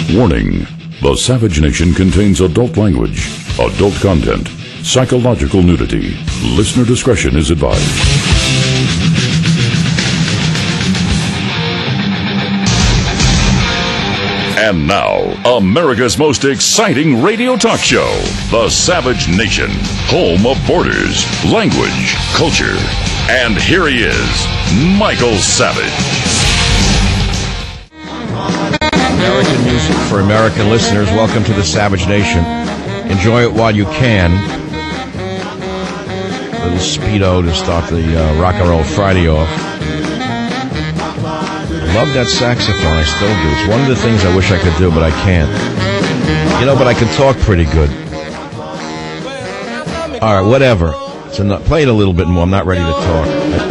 Warning: the Savage Nation contains adult language, adult content, psychological nudity. Listener discretion is advised. And now, America's most exciting radio talk show, The Savage Nation, home of borders, language, culture. And here he is, Michael Savage. American music for American listeners. Welcome to The Savage Nation. Enjoy it while you can. A little speedo to start the Rock and Roll Friday off. Love that saxophone, I still do. It's one of the things I wish I could do, but I can't. You know, but I can talk pretty good. All right, whatever. So play it a little bit more. I'm not ready to talk.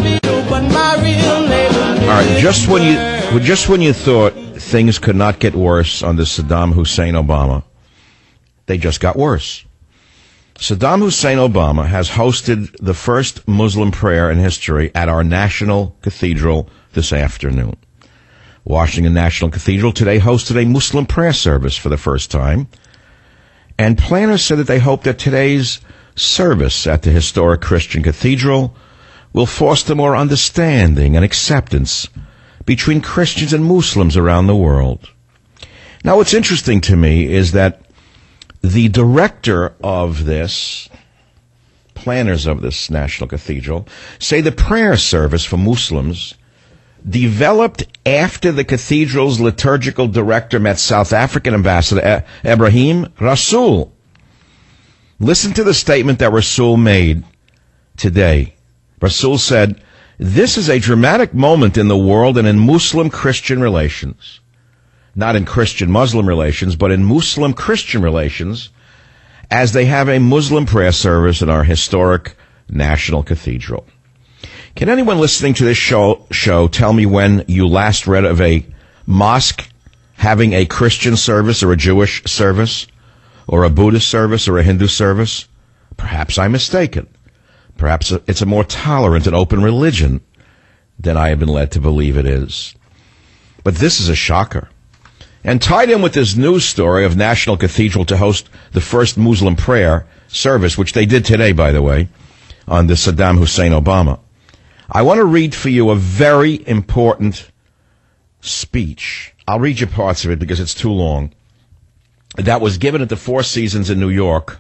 All right, just when you thought things could not get worse under Saddam Hussein Obama, they just got worse. Saddam Hussein Obama has hosted the first Muslim prayer in history at our National Cathedral this afternoon. Washington National Cathedral today hosted a Muslim prayer service for the first time, and planners said that they hope that today's service at the historic Christian cathedral will foster more understanding and acceptance between Christians and Muslims around the world. Now, what's interesting to me is that the director of this, planners of this National Cathedral, say the prayer service for Muslims developed after the cathedral's liturgical director met South African ambassador Ebrahim Rasool. Listen to the statement that Rasool made today. Rasool said, "This is a dramatic moment in the world and in Muslim-Christian relations." Not in Christian-Muslim relations, but in Muslim-Christian relations, as they have a Muslim prayer service in our historic National Cathedral. Can anyone listening to this show tell me when you last read of a mosque having a Christian service or a Jewish service or a Buddhist service or a Hindu service? Perhaps I'm mistaken. Perhaps it's a more tolerant and open religion than I have been led to believe it is. But this is a shocker. And tied in with this news story of National Cathedral to host the first Muslim prayer service, which they did today, by the way, on the Saddam Hussein Obama, I want to read for you a very important speech. I'll read you parts of it because it's too long. That was given at the Four Seasons in New York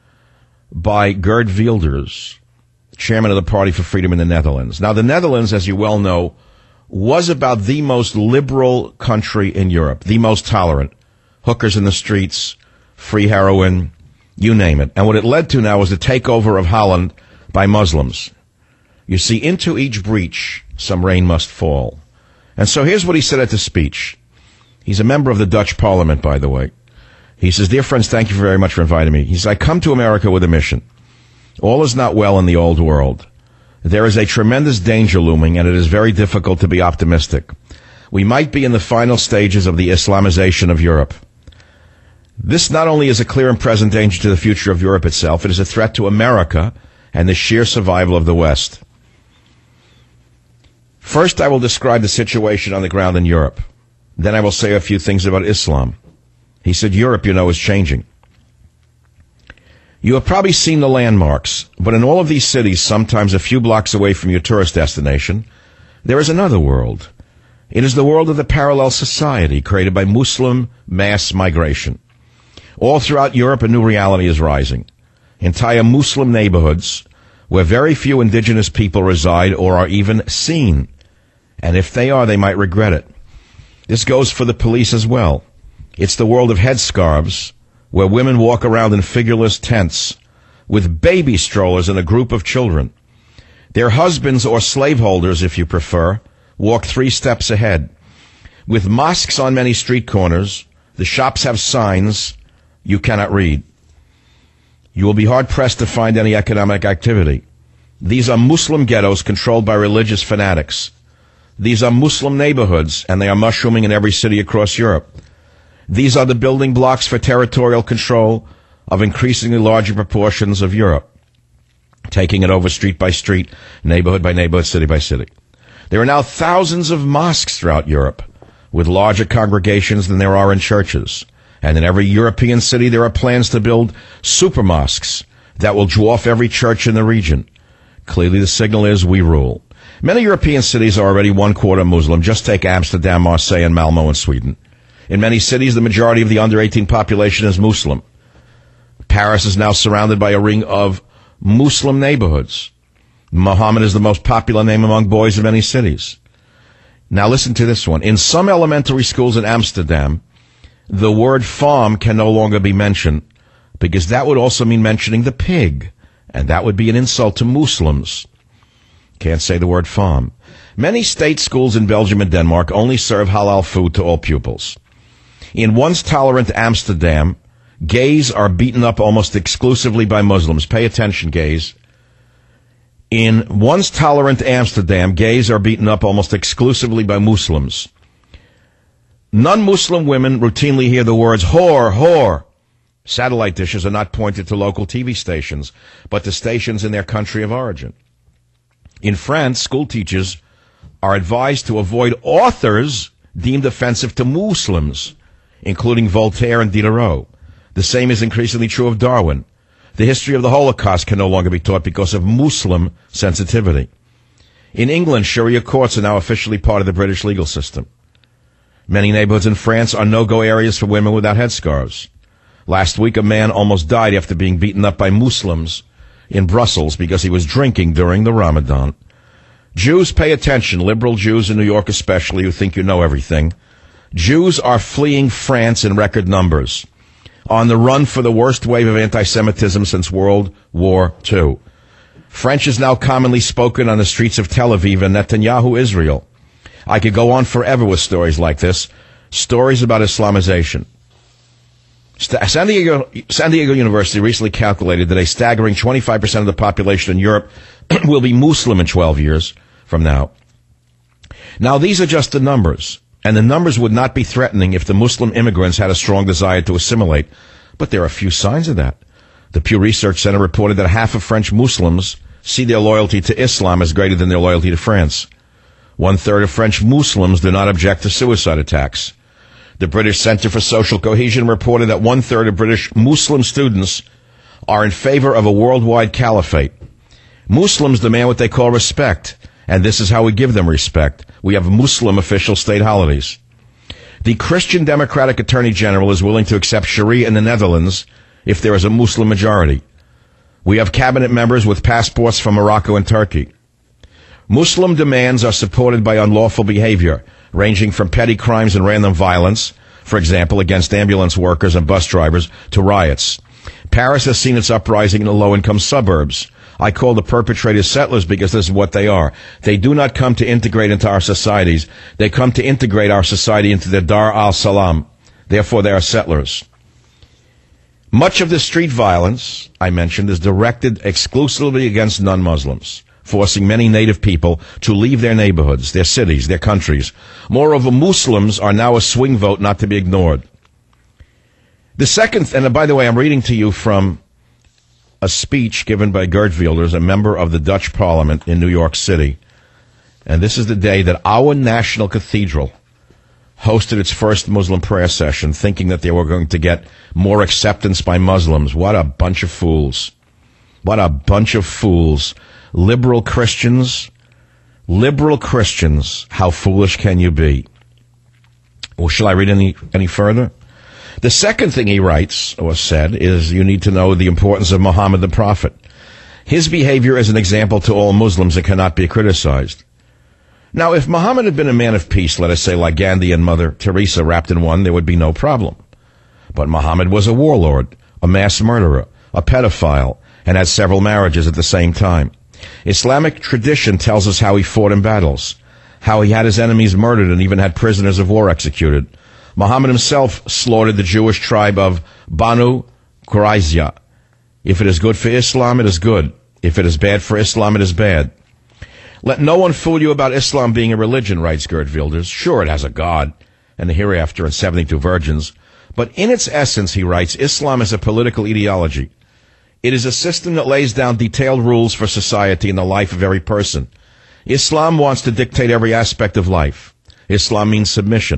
by Geert Wilders, chairman of the Party for Freedom in the Netherlands. Now, the Netherlands, as you well know, was about the most liberal country in Europe, the most tolerant. Hookers in the streets, free heroin, you name it. And what it led to now was the takeover of Holland by Muslims. You see, into each breach, some rain must fall. And so here's what he said at the speech. He's a member of the Dutch Parliament, by the way. He says, "Dear friends, thank you very much for inviting me." He says, "I come to America with a mission. All is not well in the old world. There is a tremendous danger looming, and it is very difficult to be optimistic. We might be in the final stages of the Islamization of Europe. This not only is a clear and present danger to the future of Europe itself, it is a threat to America and the sheer survival of the West. First, I will describe the situation on the ground in Europe. Then I will say a few things about Islam." He said, "Europe, you know, is changing. You have probably seen the landmarks, but in all of these cities, sometimes a few blocks away from your tourist destination, there is another world. It is the world of the parallel society created by Muslim mass migration. All throughout Europe, a new reality is rising. Entire Muslim neighborhoods where very few indigenous people reside or are even seen. And if they are, they might regret it. This goes for the police as well. It's the world of headscarves, where women walk around in figureless tents with baby strollers and a group of children. Their husbands, or slaveholders if you prefer, walk 3 steps ahead. With mosques on many street corners, the shops have signs you cannot read. You will be hard-pressed to find any economic activity. These are Muslim ghettos controlled by religious fanatics. These are Muslim neighborhoods, and they are mushrooming in every city across Europe. These are the building blocks for territorial control of increasingly larger proportions of Europe, taking it over street by street, neighborhood by neighborhood, city by city. There are now thousands of mosques throughout Europe, with larger congregations than there are in churches. And in every European city, there are plans to build super mosques that will dwarf every church in the region. Clearly, the signal is we rule. Many European cities are already 1/4 Muslim. Just take Amsterdam, Marseille, and Malmo in Sweden. In many cities, the majority of the under-18 population is Muslim. Paris is now surrounded by a ring of Muslim neighborhoods. Mohammed is the most popular name among boys in many cities. Now listen to this one. In some elementary schools in Amsterdam, the word farm can no longer be mentioned because that would also mean mentioning the pig, and that would be an insult to Muslims. Can't say the word farm. Many state schools in Belgium and Denmark only serve halal food to all pupils. In once tolerant Amsterdam, gays are beaten up almost exclusively by Muslims. Pay attention, gays. In once tolerant Amsterdam, gays are beaten up almost exclusively by Muslims. Non-Muslim women routinely hear the words whore, whore. Satellite dishes are not pointed to local TV stations, but to stations in their country of origin. In France, school teachers are advised to avoid authors deemed offensive to Muslims, including Voltaire and Diderot. The same is increasingly true of Darwin. The history of the Holocaust can no longer be taught because of Muslim sensitivity. In England, Sharia courts are now officially part of the British legal system. Many neighborhoods in France are no-go areas for women without headscarves. Last week, a man almost died after being beaten up by Muslims in Brussels because he was drinking during the Ramadan. Jews, pay attention, liberal Jews in New York especially, who think you know everything. Jews are fleeing France in record numbers, on the run for the worst wave of anti-Semitism since World War II. French is now commonly spoken on the streets of Tel Aviv and Netanyahu, Israel. I could go on forever with stories like this, stories about Islamization. San Diego University recently calculated that a staggering 25% of the population in Europe will be Muslim in 12 years from now. Now, these are just the numbers, and the numbers would not be threatening if the Muslim immigrants had a strong desire to assimilate, but there are a few signs of that. The Pew Research Center reported that half of French Muslims see their loyalty to Islam as greater than their loyalty to France. 1/3 of French Muslims do not object to suicide attacks. The British Center for Social Cohesion reported that 1/3 of British Muslim students are in favor of a worldwide caliphate. Muslims demand what they call respect, and this is how we give them respect. We have Muslim official state holidays. The Christian Democratic Attorney General is willing to accept Sharia in the Netherlands if there is a Muslim majority. We have cabinet members with passports from Morocco and Turkey. Muslim demands are supported by unlawful behavior, ranging from petty crimes and random violence, for example, against ambulance workers and bus drivers, to riots. Paris has seen its uprising in the low-income suburbs. I call the perpetrators settlers because this is what they are. They do not come to integrate into our societies. They come to integrate our society into the Dar al-Salam. Therefore, they are settlers. Much of the street violence I mentioned is directed exclusively against non-Muslims, forcing many native people to leave their neighborhoods, their cities, their countries. Moreover, Muslims are now a swing vote not to be ignored. The second, and by the way, I'm reading to you from a speech given by Geert Wilders, a member of the Dutch Parliament in New York City. And this is the day that our national cathedral hosted its first Muslim prayer session, thinking that they were going to get more acceptance by Muslims. What a bunch of fools. What a bunch of fools. Liberal Christians, how foolish can you be? Well, shall I read any further? The second thing he writes, or said, is you need to know the importance of Muhammad the Prophet. His behavior is an example to all Muslims and cannot be criticized. Now, if Muhammad had been a man of peace, let us say like Gandhi and Mother Teresa wrapped in one, there would be no problem. But Muhammad was a warlord, a mass murderer, a pedophile, and had several marriages at the same time. Islamic tradition tells us how he fought in battles, how he had his enemies murdered and even had prisoners of war executed. Muhammad himself slaughtered the Jewish tribe of Banu Qurayza. If it is good for Islam, it is good. If it is bad for Islam, it is bad. Let no one fool you about Islam being a religion, writes Geert Wilders. Sure, it has a God and the hereafter and 72 virgins. But in its essence, he writes, Islam is a political ideology. It is a system that lays down detailed rules for society and the life of every person. Islam wants to dictate every aspect of life. Islam means submission.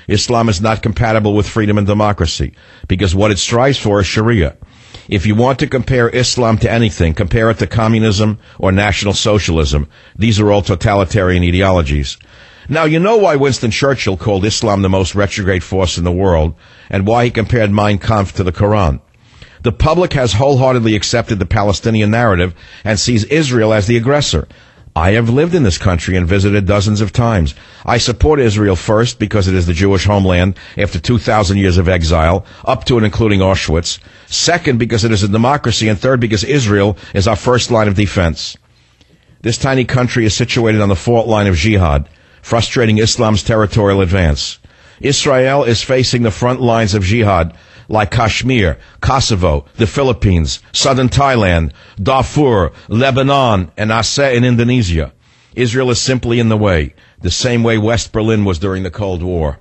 Islam is not compatible with freedom and democracy because what it strives for is Sharia. If you want to compare Islam to anything, compare it to communism or National Socialism. These are all totalitarian ideologies. Now, you know why Winston Churchill called Islam the most retrograde force in the world and why he compared Mein Kampf to the Quran. The public has wholeheartedly accepted the Palestinian narrative and sees Israel as the aggressor. I have lived in this country and visited dozens of times. I support Israel first because it is the Jewish homeland after 2,000 years of exile, up to and including Auschwitz. Second, because it is a democracy. And third, because Israel is our first line of defense. This tiny country is situated on the fault line of jihad, frustrating Islam's territorial advance. Israel is facing the front lines of jihad like Kashmir, Kosovo, the Philippines, southern Thailand, Darfur, Lebanon, and Aceh in Indonesia. Israel is simply in the way, the same way West Berlin was during the Cold War.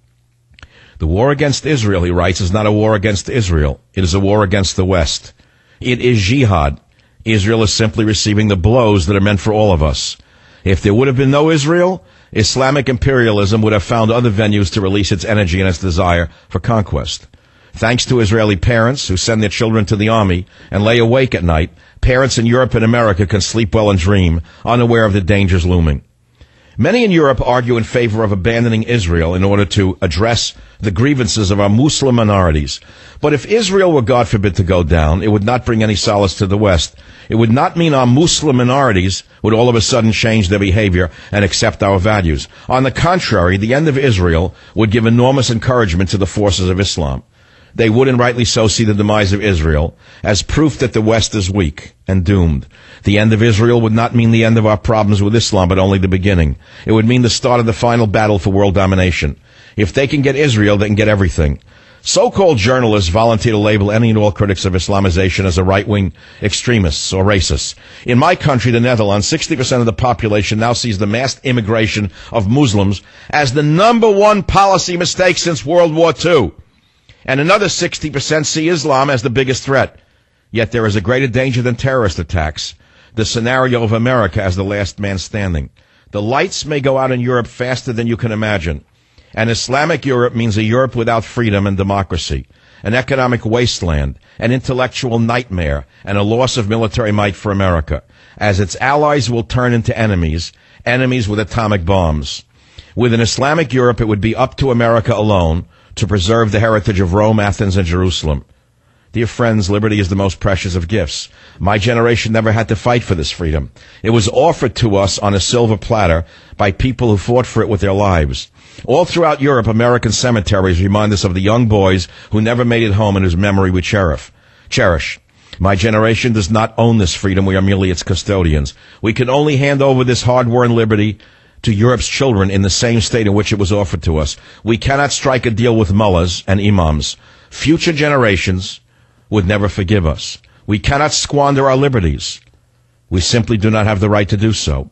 The war against Israel, he writes, is not a war against Israel. It is a war against the West. It is jihad. Israel is simply receiving the blows that are meant for all of us. If there would have been no Israel, Islamic imperialism would have found other venues to release its energy and its desire for conquest. Thanks to Israeli parents who send their children to the army and lay awake at night, parents in Europe and America can sleep well and dream, unaware of the dangers looming. Many in Europe argue in favor of abandoning Israel in order to address the grievances of our Muslim minorities. But if Israel were, God forbid, to go down, it would not bring any solace to the West. It would not mean our Muslim minorities would all of a sudden change their behavior and accept our values. On the contrary, the end of Israel would give enormous encouragement to the forces of Islam. They would, and rightly so, see the demise of Israel as proof that the West is weak and doomed. The end of Israel would not mean the end of our problems with Islam, but only the beginning. It would mean the start of the final battle for world domination. If they can get Israel, they can get everything. So-called journalists volunteer to label any and all critics of Islamization as a right-wing extremists or racists. In my country, the Netherlands, 60% of the population now sees the mass immigration of Muslims as the number one policy mistake since World War II. And another 60% see Islam as the biggest threat. Yet there is a greater danger than terrorist attacks. The scenario of America as the last man standing. The lights may go out in Europe faster than you can imagine. And Islamic Europe means a Europe without freedom and democracy, an economic wasteland, an intellectual nightmare, and a loss of military might for America, as its allies will turn into enemies, enemies with atomic bombs. With an Islamic Europe, it would be up to America alone to preserve the heritage of Rome, Athens, and Jerusalem. Dear friends, liberty is the most precious of gifts. My generation never had to fight for this freedom. It was offered to us on a silver platter by people who fought for it with their lives. All throughout Europe, American cemeteries remind us of the young boys who never made it home and whose memory we cherish. My generation does not own this freedom. We are merely its custodians. We can only hand over this hard-won liberty to Europe's children in the same state in which it was offered to us. We cannot strike a deal with mullahs and imams. Future generations would never forgive us. We cannot squander our liberties. We simply do not have the right to do so.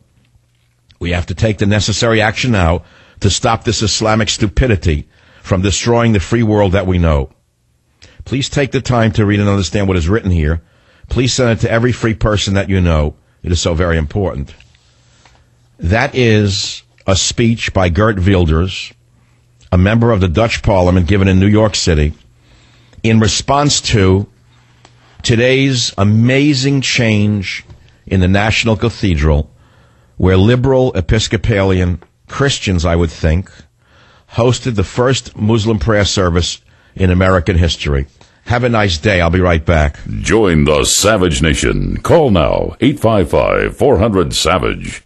We have to take the necessary action now to stop this Islamic stupidity from destroying the free world that we know. Please take the time to read and understand what is written here. Please send it to every free person that you know. It is so very important. That is a speech by Geert Wilders, a member of the Dutch Parliament, given in New York City, in response to today's amazing change in the National Cathedral, where liberal Episcopalian Christians, I would think, hosted the first Muslim prayer service in American history. Have a nice day. I'll be right back. Join the Savage Nation. Call now. 855-400-SAVAGE.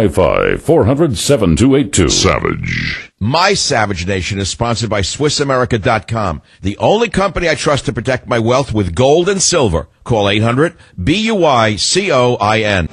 855-400-7282. Savage. My Savage Nation is sponsored by SwissAmerica.com, the only company I trust to protect my wealth with gold and silver. Call 800-BUICOIN.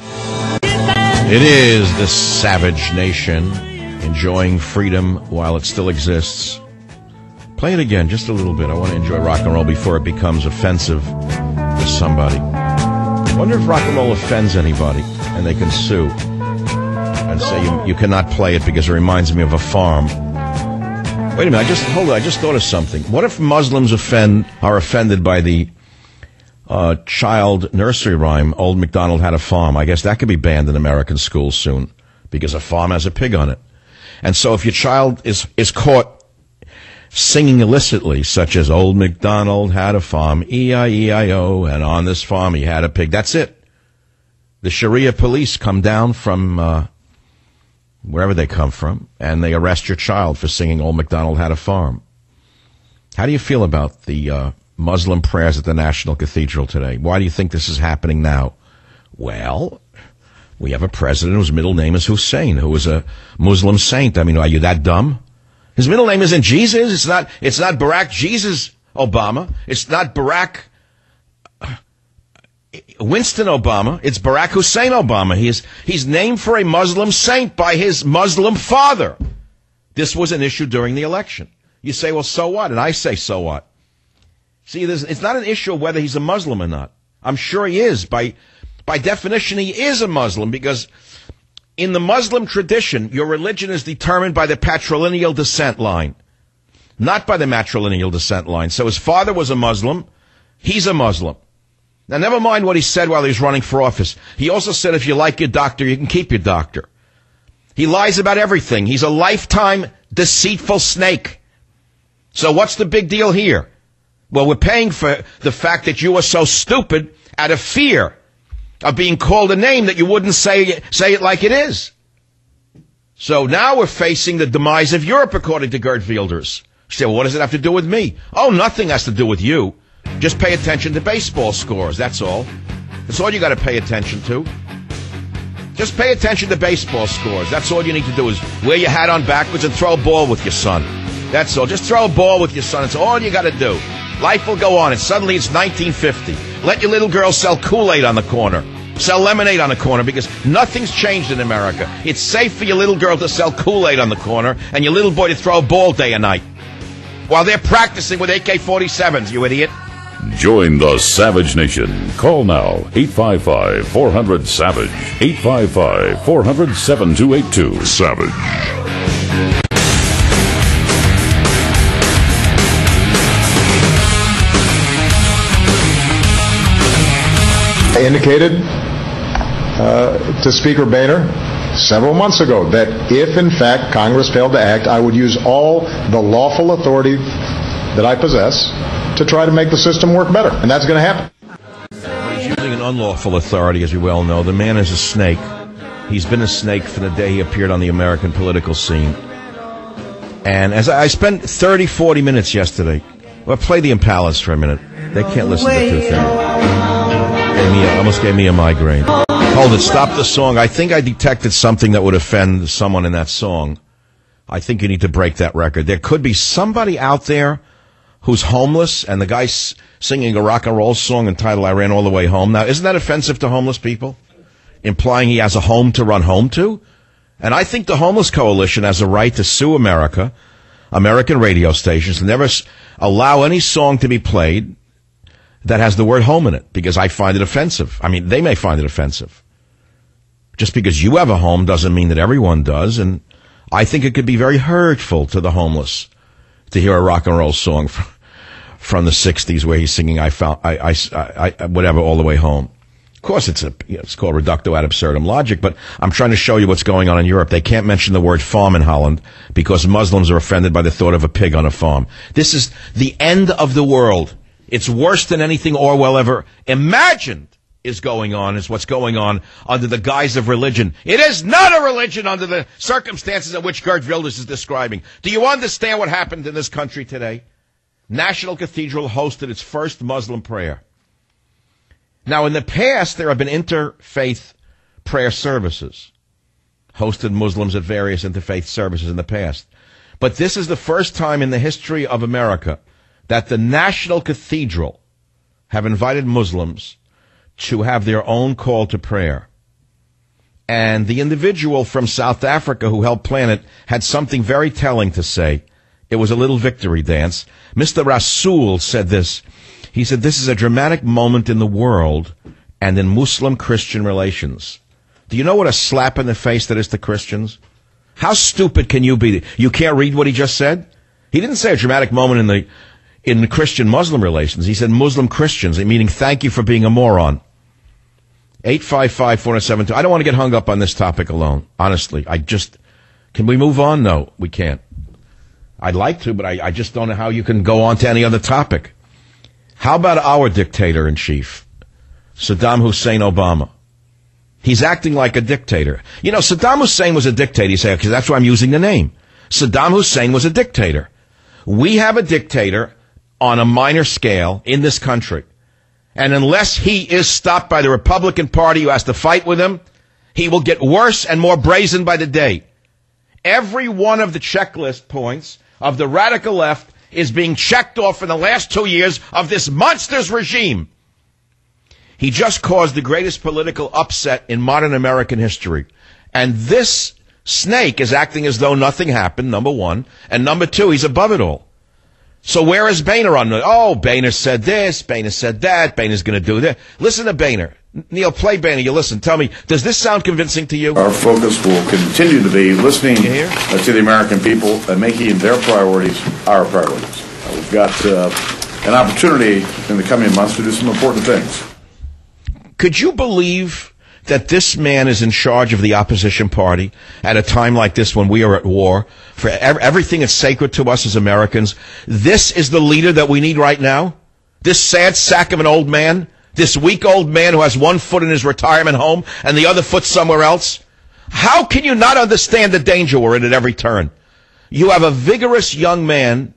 It is the Savage Nation, enjoying freedom while it still exists. Play it again, just a little bit. I want to enjoy rock and roll before it becomes offensive to somebody. I wonder if rock and roll offends anybody, and they can sue and say you cannot play it because it reminds me of a farm. Wait a minute, I just thought of something. What if Muslims are offended by the child nursery rhyme, Old MacDonald Had a Farm? I guess that could be banned in American schools soon because a farm has a pig on it. And so if your child is caught singing illicitly, such as Old MacDonald had a farm, E-I-E-I-O, and on this farm he had a pig. That's it. The Sharia police come down from wherever they come from, and they arrest your child for singing Old MacDonald had a farm. How do you feel about the Muslim prayers at the National Cathedral today? Why do you think this is happening now? Well, we have a president whose middle name is Hussein, who is a Muslim saint. I mean, are you that dumb? His middle name isn't Jesus. It's not Barack Jesus Obama. It's not Barack Winston Obama. It's Barack Hussein Obama. He's named for a Muslim saint by his Muslim father. This was an issue during the election. You say, well, so what? And I say, so what? See, it's not an issue of whether he's a Muslim or not. I'm sure he is. By definition, he is a Muslim, because in the Muslim tradition, your religion is determined by the patrilineal descent line, not by the matrilineal descent line. So his father was a Muslim. He's a Muslim. Now, never mind what he said while he was running for office. He also said, if you like your doctor, you can keep your doctor. He lies about everything. He's a lifetime deceitful snake. So what's the big deal here? Well, we're paying for the fact that you are so stupid out of fear of being called a name that you wouldn't say it like it is. So now we're facing the demise of Europe, according to Gerd Wilders. You say, well, what does it have to do with me? Oh, nothing has to do with you. Just pay attention to baseball scores, that's all. That's all you got to pay attention to. Just pay attention to baseball scores. That's all you need to do, is wear your hat on backwards and throw a ball with your son. That's all. Just throw a ball with your son. It's all you got to do. Life will go on, and suddenly it's 1950. Let your little girl sell Kool-Aid on the corner. Sell lemonade on the corner, because nothing's changed in America. It's safe for your little girl to sell Kool-Aid on the corner and your little boy to throw a ball day and night while they're practicing with AK-47s, you idiot. Join the Savage Nation. Call now, 855-400-SAVAGE. 855-400-7282. Savage. I indicated to Speaker Boehner several months ago that if, in fact, Congress failed to act, I would use all the lawful authority that I possess to try to make the system work better. And that's going to happen. He's using an unlawful authority, as we well know. The man is a snake. He's been a snake from the day he appeared on the American political scene. And as I spent 30, 40 minutes yesterday, well, play the Impalas for a minute. They can't listen to two things. Almost gave me a migraine. Hold it. Stop the song. I think I detected something that would offend someone in that song. I think you need to break that record. There could be somebody out there who's homeless, and the guy's singing a rock and roll song entitled I Ran All the Way Home. Now, isn't that offensive to homeless people? Implying he has a home to run home to? And I think the Homeless Coalition has a right to sue America, American radio stations, to never allow any song to be played that has the word home in it, because I find it offensive. I mean, they may find it offensive. Just because you have a home doesn't mean that everyone does, and I think it could be very hurtful to the homeless to hear a rock and roll song from the 60s where he's singing I whatever all the way home. Of course, it's called reductio ad absurdum logic, but I'm trying to show you what's going on in Europe. They can't mention the word farm in Holland because Muslims are offended by the thought of a pig on a farm. This is the end of the world. It's worse than anything Orwell ever imagined is going on, is what's going on under the guise of religion. It is not a religion under the circumstances in which Gerd Wilders is describing. Do you understand what happened in this country today? National Cathedral hosted its first Muslim prayer. Now, in the past, there have been interfaith prayer services, hosted Muslims at various interfaith services in the past. But this is the first time in the history of America that the National Cathedral have invited Muslims to have their own call to prayer. And the individual from South Africa who helped plan it had something very telling to say. It was a little victory dance. Mr. Rasool said this. He said, this is a dramatic moment in the world and in Muslim-Christian relations. Do you know what a slap in the face that is to Christians? How stupid can you be? You can't read what he just said? He didn't say a dramatic moment in the Christian-Muslim relations. He said Muslim-Christians, meaning thank you for being a moron. 855-472. I don't want to get hung up on this topic alone. Honestly, can we move on? No, we can't. I'd like to, but I just don't know how you can go on to any other topic. How about our dictator-in-chief, Saddam Hussein Obama? He's acting like a dictator. You know, Saddam Hussein was a dictator. You say, because that's why I'm using the name. Saddam Hussein was a dictator. We have a dictator on a minor scale in this country. And unless he is stopped by the Republican Party who has to fight with him, he will get worse and more brazen by the day. Every one of the checklist points of the radical left is being checked off in the last 2 years of this monster's regime. He just caused the greatest political upset in modern American history. And this snake is acting as though nothing happened, number one. And number two, he's above it all. So where is Boehner on it? Oh, Boehner said this, Boehner said that, Boehner's going to do that. Listen to Boehner. Neil, play Boehner. You listen. Tell me, does this sound convincing to you? Our focus will continue to be listening to the American people and making their priorities our priorities. We've got an opportunity in the coming months to do some important things. Could you believe that this man is in charge of the opposition party at a time like this when we are at war for everything that's sacred to us as Americans? This is the leader that we need right now? This sad sack of an old man? This weak old man who has one foot in his retirement home and the other foot somewhere else? How can you not understand the danger we're in at every turn? You have a vigorous young man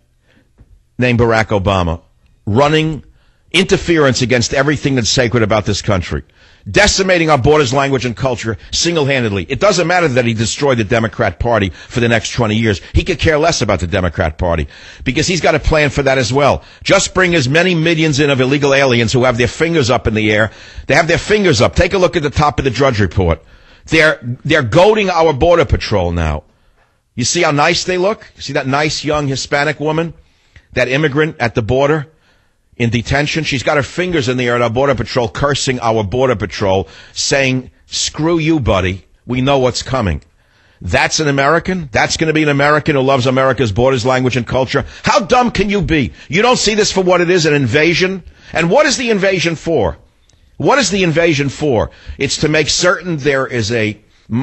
named Barack Obama running interference against everything that's sacred about this country, decimating our borders, language, and culture single-handedly. It doesn't matter that he destroyed the Democrat Party for the next 20 years. He could care less about the Democrat Party because he's got a plan for that as well. Just bring as many millions in of illegal aliens who have their fingers up in the air. They have their fingers up. Take a look at the top of the Drudge Report. They're goading our Border Patrol now. You see how nice they look? You see that nice young Hispanic woman, that immigrant at the border? In detention, she's got her fingers in the air at our Border Patrol, cursing our Border Patrol, saying, screw you, buddy. We know what's coming. That's an American? That's going to be an American who loves America's borders, language, and culture? How dumb can you be? You don't see this for what it is, an invasion? And what is the invasion for? What is the invasion for? It's to make certain there is a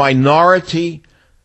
minority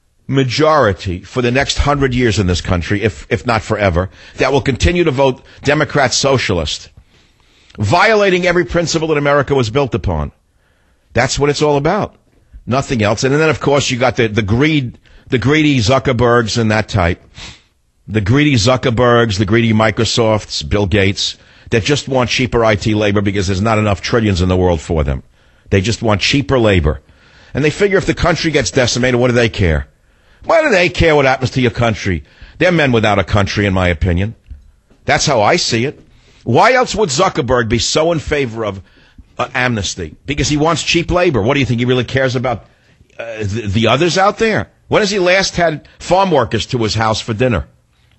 majority for the next 100 years in this country, if not forever, that will continue to vote Democrat socialist, violating every principle that America was built upon. That's what it's all about. Nothing else. And then, of course, you got the greedy Zuckerbergs and that type. The greedy Zuckerbergs, the greedy Microsofts, Bill Gates, that just want cheaper IT labor because there's not enough trillions in the world for them. They just want cheaper labor. And they figure if the country gets decimated, what do they care? Why do they care what happens to your country? They're men without a country, in my opinion. That's how I see it. Why else would Zuckerberg be so in favor of amnesty? Because he wants cheap labor. What do you think? He really cares about the others out there? When has he last had farm workers to his house for dinner?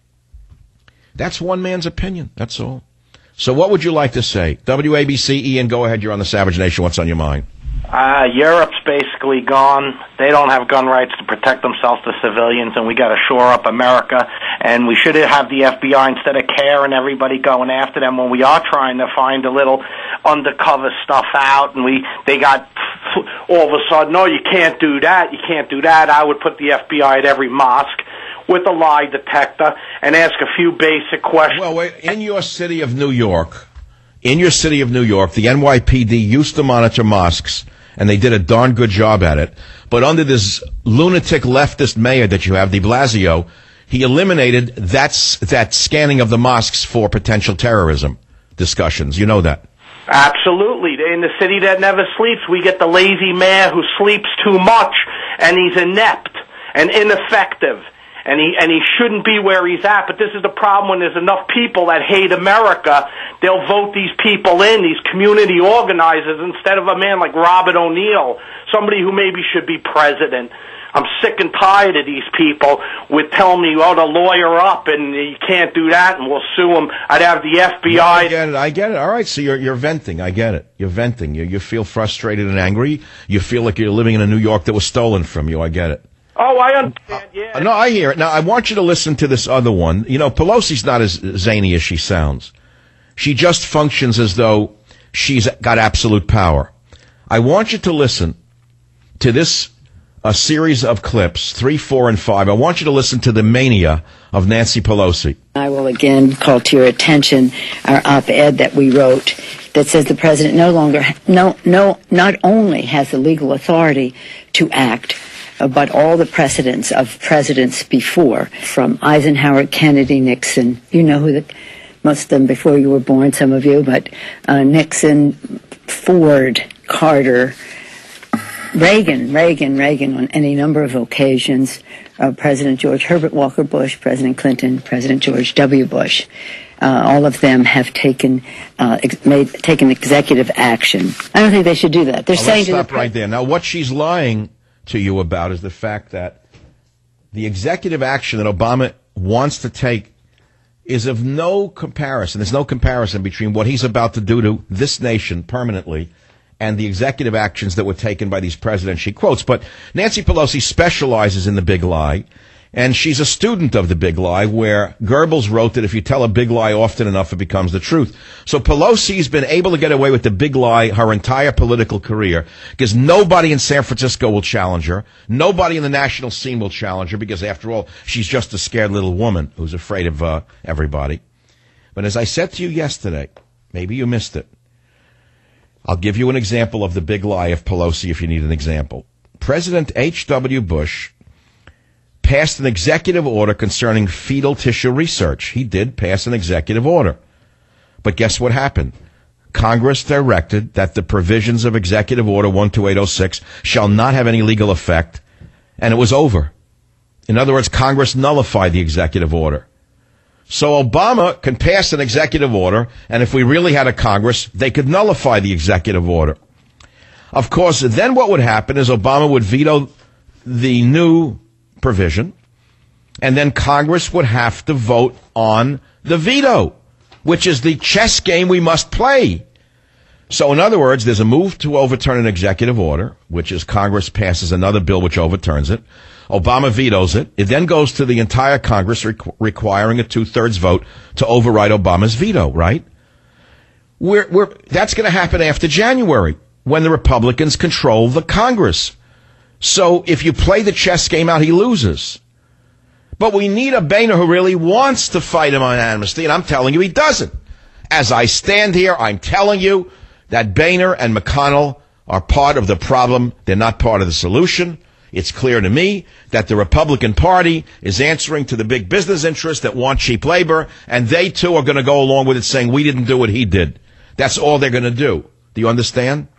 That's one man's opinion. That's all. So what would you like to say? WABC, Ian, go ahead. You're on the Savage Nation. What's on your mind? Europe's basically gone. They don't have gun rights to protect themselves to civilians, and we got to shore up America. And we should have the FBI instead of CARE and everybody going after them when we are trying to find a little undercover stuff out. And they got all of a sudden, no, you can't do that. You can't do that. I would put the FBI at every mosque with a lie detector and ask a few basic questions. Well, in your city of New York, the NYPD used to monitor mosques, and they did a darn good job at it. But under this lunatic leftist mayor that you have, de Blasio, he eliminated that scanning of the mosques for potential terrorism discussions. You know that. Absolutely. In the city that never sleeps, we get the lazy mayor who sleeps too much, and he's inept and ineffective. And he shouldn't be where he's at. But this is the problem: when there's enough people that hate America, they'll vote these people in, these community organizers, instead of a man like Robert O'Neill, somebody who maybe should be president. I'm sick and tired of these people with telling me, oh, to lawyer up, and you can't do that, and we'll sue them. I'd have the FBI. I get it. All right, so you're venting. I get it. You're venting. You feel frustrated and angry. You feel like you're living in a New York that was stolen from you. I get it. Oh, I understand, yeah. No, I hear it. Now, I want you to listen to this other one. You know, Pelosi's not as zany as she sounds. She just functions as though she's got absolute power. I want you to listen to this a series of clips, 3, 4, and 5. I want you to listen to the mania of Nancy Pelosi. I will again call to your attention our op-ed that we wrote that says the president not only has the legal authority to act, but all the precedents of presidents before, from Eisenhower, Kennedy, Nixon. You know who most of them before you were born, some of you, but Nixon, Ford, Carter, Reagan on any number of occasions, President George Herbert Walker Bush, President Clinton, President George W. Bush. All of them have taken executive action. I don't think they should do that. They're saying let's stop right there. Now, what she's lying to you about is the fact that the executive action that Obama wants to take is of no comparison. There's no comparison between what he's about to do to this nation permanently and the executive actions that were taken by these presidents she quotes. But Nancy Pelosi specializes in the big lie, and she's a student of the big lie, where Goebbels wrote that if you tell a big lie often enough, it becomes the truth. So Pelosi's been able to get away with the big lie her entire political career, because nobody in San Francisco will challenge her. Nobody in the national scene will challenge her, because after all, she's just a scared little woman who's afraid of everybody. But as I said to you yesterday, maybe you missed it, I'll give you an example of the big lie of Pelosi if you need an example. President H.W. Bush passed an executive order concerning fetal tissue research. He did pass an executive order. But guess what happened? Congress directed that the provisions of Executive Order 12806 shall not have any legal effect, and it was over. In other words, Congress nullified the executive order. So Obama can pass an executive order, and if we really had a Congress, they could nullify the executive order. Of course, then what would happen is Obama would veto the new provision, and then Congress would have to vote on the veto, which is the chess game we must play. So in other words, there's a move to overturn an executive order, which is Congress passes another bill which overturns it. Obama vetoes it. It then goes to the entire Congress requiring a 2/3 vote to override Obama's veto, right? That's going to happen after January, when the Republicans control the Congress. So if you play the chess game out, he loses. But we need a Boehner who really wants to fight him on amnesty, and I'm telling you he doesn't. As I stand here, I'm telling you that Boehner and McConnell are part of the problem. They're not part of the solution. It's clear to me that the Republican Party is answering to the big business interests that want cheap labor, and they too are going to go along with it saying we didn't do what he did. That's all they're going to do. Do you understand?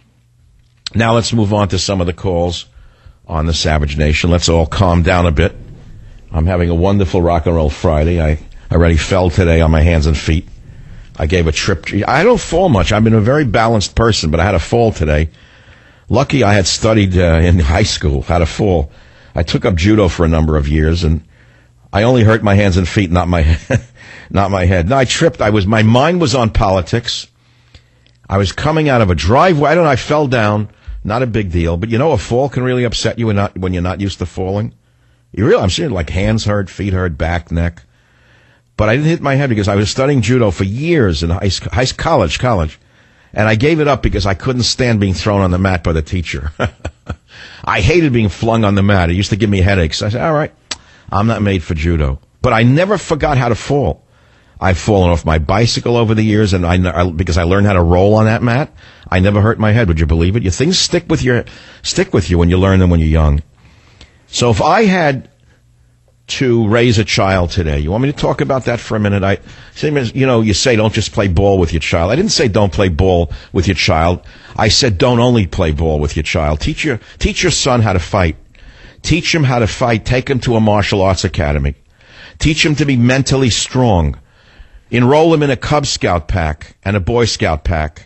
Now let's move on to some of the calls on the Savage Nation. Let's all calm down a bit. I'm having a wonderful rock and roll Friday. I already fell today on my hands and feet. I gave a trip. I don't fall much. I've been a very balanced person, but I had a fall today. Lucky I had studied in high school how to fall. I took up judo for a number of years, and I only hurt my hands and feet, not my not my head. No, I tripped. My mind was on politics. I was coming out of a driveway. I don't know. I fell down. Not a big deal, but you know, a fall can really upset you when you're not used to falling. I'm serious, like hands hurt, feet hurt, back, neck. But I didn't hit my head because I was studying judo for years in college, and I gave it up because I couldn't stand being thrown on the mat by the teacher. I hated being flung on the mat. It used to give me headaches. I said, all right, I'm not made for judo. But I never forgot how to fall. I've fallen off my bicycle over the years, and because I learned how to roll on that mat, I never hurt my head. Would you believe it? Things stick with you when you learn them when you're young. So if I had to raise a child today, you want me to talk about that for a minute? You say don't just play ball with your child. I didn't say don't play ball with your child. I said don't only play ball with your child. Teach your son how to fight. Teach him how to fight. Take him to a martial arts academy. Teach him to be mentally strong. Enroll him in a Cub Scout pack and a Boy Scout pack.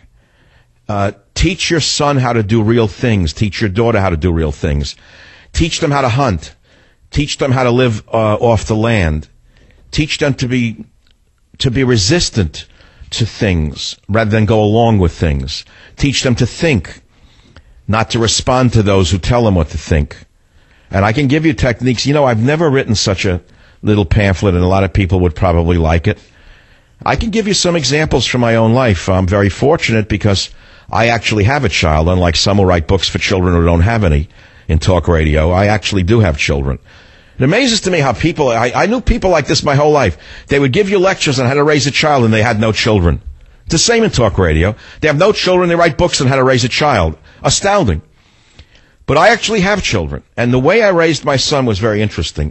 Teach your son how to do real things. Teach your daughter how to do real things. Teach them how to hunt. Teach them how to live off the land. Teach them to be resistant to things rather than go along with things. Teach them to think, not to respond to those who tell them what to think. And I can give you techniques. I've never written such a little pamphlet, and a lot of people would probably like it. I can give you some examples from my own life. I'm very fortunate because I actually have a child, unlike some who write books for children who don't have any. in talk radio. I actually do have children. It amazes to me how people, I knew people like this my whole life. They would give you lectures on how to raise a child and they had no children. It's the same in talk radio. They have no children, they write books on how to raise a child. Astounding. But I actually have children. And the way I raised my son was very interesting.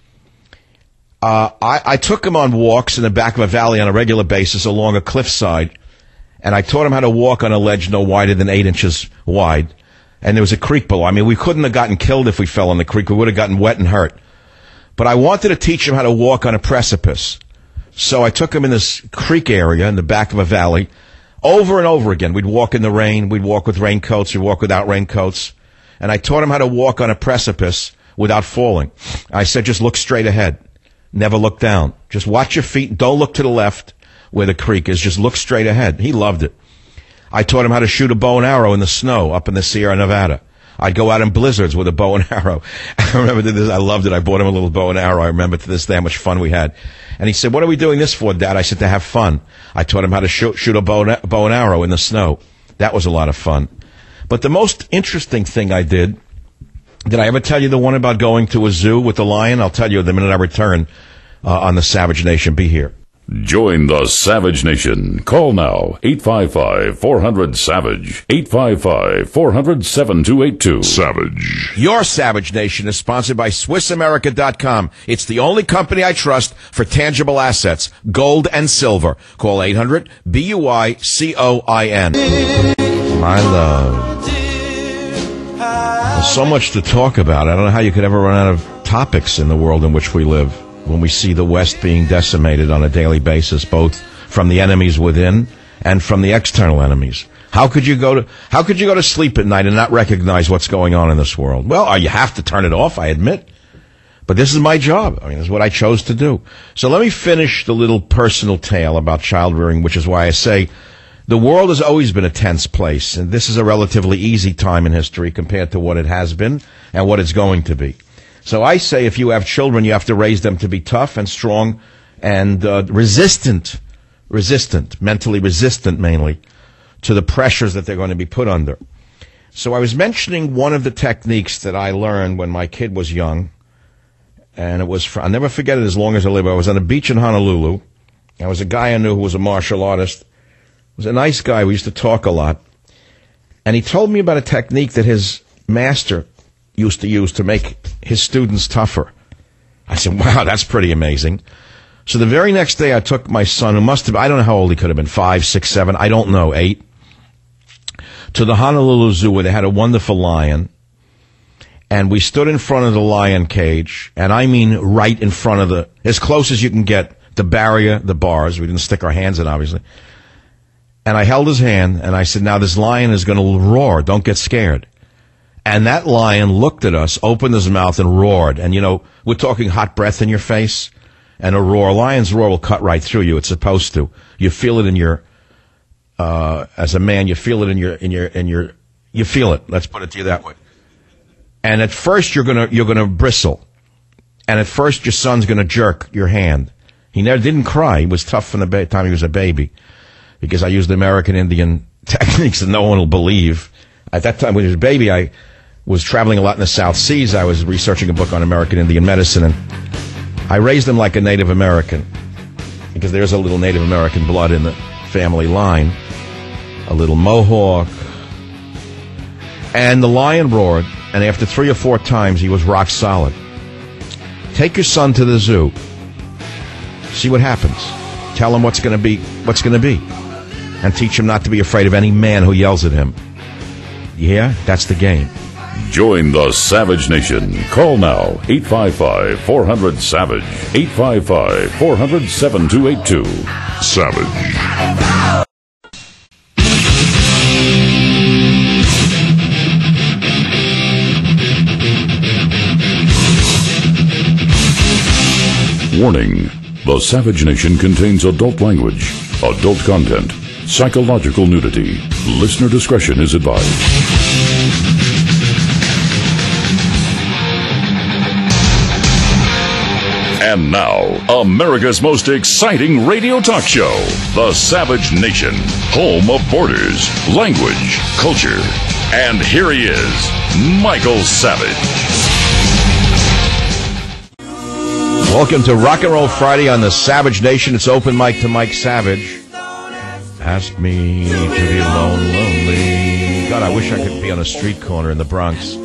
I took him on walks in the back of a valley on a regular basis along a cliffside. And I taught him how to walk on a ledge no wider than 8 inches wide. And there was a creek below. I mean, we couldn't have gotten killed if we fell in the creek. We would have gotten wet and hurt. But I wanted to teach him how to walk on a precipice. So I took him in this creek area in the back of a valley over and over again. We'd walk in the rain. We'd walk with raincoats. We'd walk without raincoats. And I taught him how to walk on a precipice without falling. I said, just look straight ahead. Never look down. Just watch your feet. Don't look to the left where the creek is. Just look straight ahead. He loved it. I taught him how to shoot a bow and arrow in the snow up in the Sierra Nevada. I'd go out in blizzards with a bow and arrow. I remember this. I loved it. I bought him a little bow and arrow. I remember to this day how much fun we had. And he said, what are we doing this for, Dad? I said, to have fun. I taught him how to shoot a bow and arrow in the snow. That was a lot of fun. But the most interesting thing I did I ever tell you the one about going to a zoo with the lion? I'll tell you the minute I return on the Savage Nation. Be here. Join the Savage Nation. Call now, 855-400-SAVAGE, 855-400-7282. Savage. Your Savage Nation is sponsored by SwissAmerica.com. It's the only company I trust for tangible assets, gold and silver. Call 800-BUICOIN. My love. There's so much to talk about. I don't know how you could ever run out of topics in the world in which we live when we see the West being decimated on a daily basis, both from the enemies within and from the external enemies. How could you go to sleep at night and not recognize what's going on in this world? Well, you have to turn it off, I admit. But this is my job. I mean, this is what I chose to do. So let me finish the little personal tale about child rearing, which is why I say the world has always been a tense place, and this is a relatively easy time in history compared to what it has been and what it's going to be. So I say if you have children, you have to raise them to be tough and strong and resistant, mentally resistant mainly, to the pressures that they're going to be put under. So I was mentioning one of the techniques that I learned when my kid was young, and it was, I'll never forget it as long as I live. I was on a beach in Honolulu. There was a guy I knew who was a martial artist. He was a nice guy. We used to talk a lot. And he told me about a technique that his master used to use to make his students tougher. I said, wow, that's pretty amazing. So the very next day I took my son, who must have, I don't know how old he could have been, 5, 6, 7, I don't know, 8, to the Honolulu Zoo where they had a wonderful lion. And we stood in front of the lion cage, and I mean right in front of as close as you can get, the barrier, the bars. We didn't stick our hands in, obviously. And I held his hand, and I said, now this lion is going to roar. Don't get scared. And that lion looked at us, opened his mouth, and roared. And, you know, we're talking hot breath in your face and a roar. A lion's roar will cut right through you. It's supposed to. You feel it in your, as a man, you feel it you feel it. Let's put it to you that way. And at first you're gonna bristle. And at first your son's gonna jerk your hand. He never didn't cry. He was tough from the time he was a baby. Because I used American Indian techniques that no one will believe. At that time, when he was a baby, I was traveling a lot in the South Seas. I was researching a book on American Indian medicine, and I raised him like a Native American. Because there's a little Native American blood in the family line. A little Mohawk. And the lion roared, and after 3 or 4 times, he was rock solid. Take your son to the zoo. See what happens. Tell him what's going to be. And teach him not to be afraid of any man who yells at him. You hear? That's the game. Join the Savage Nation. Call now, 855-400-SAVAGE, 855-400-7282. Savage. Warning. The Savage Nation contains adult language, adult content, psychological nudity. Listener discretion is advised. And now, America's most exciting radio talk show, The Savage Nation, home of borders, language, culture, And here he is, Michael Savage. Welcome to Rock and Roll Friday on the Savage Nation. It's open mic to Mike Savage. Ask me to be alone, lonely. God, I wish I could be on a street corner in the Bronx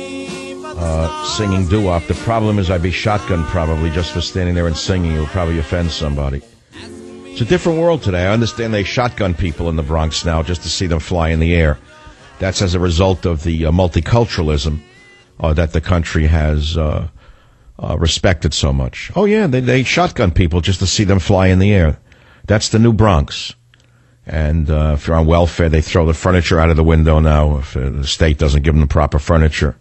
singing doo-wop. The problem is I'd be shotgunned probably just for standing there and singing. It would probably offend somebody. It's a different world today. I understand they shotgun people in the Bronx now just to see them fly in the air. That's as a result of the multiculturalism that the country has respected so much. Oh, yeah, they shotgun people just to see them fly in the air. That's the new Bronx. And if you're on welfare, they throw the furniture out of the window now if the state doesn't give them the proper furniture.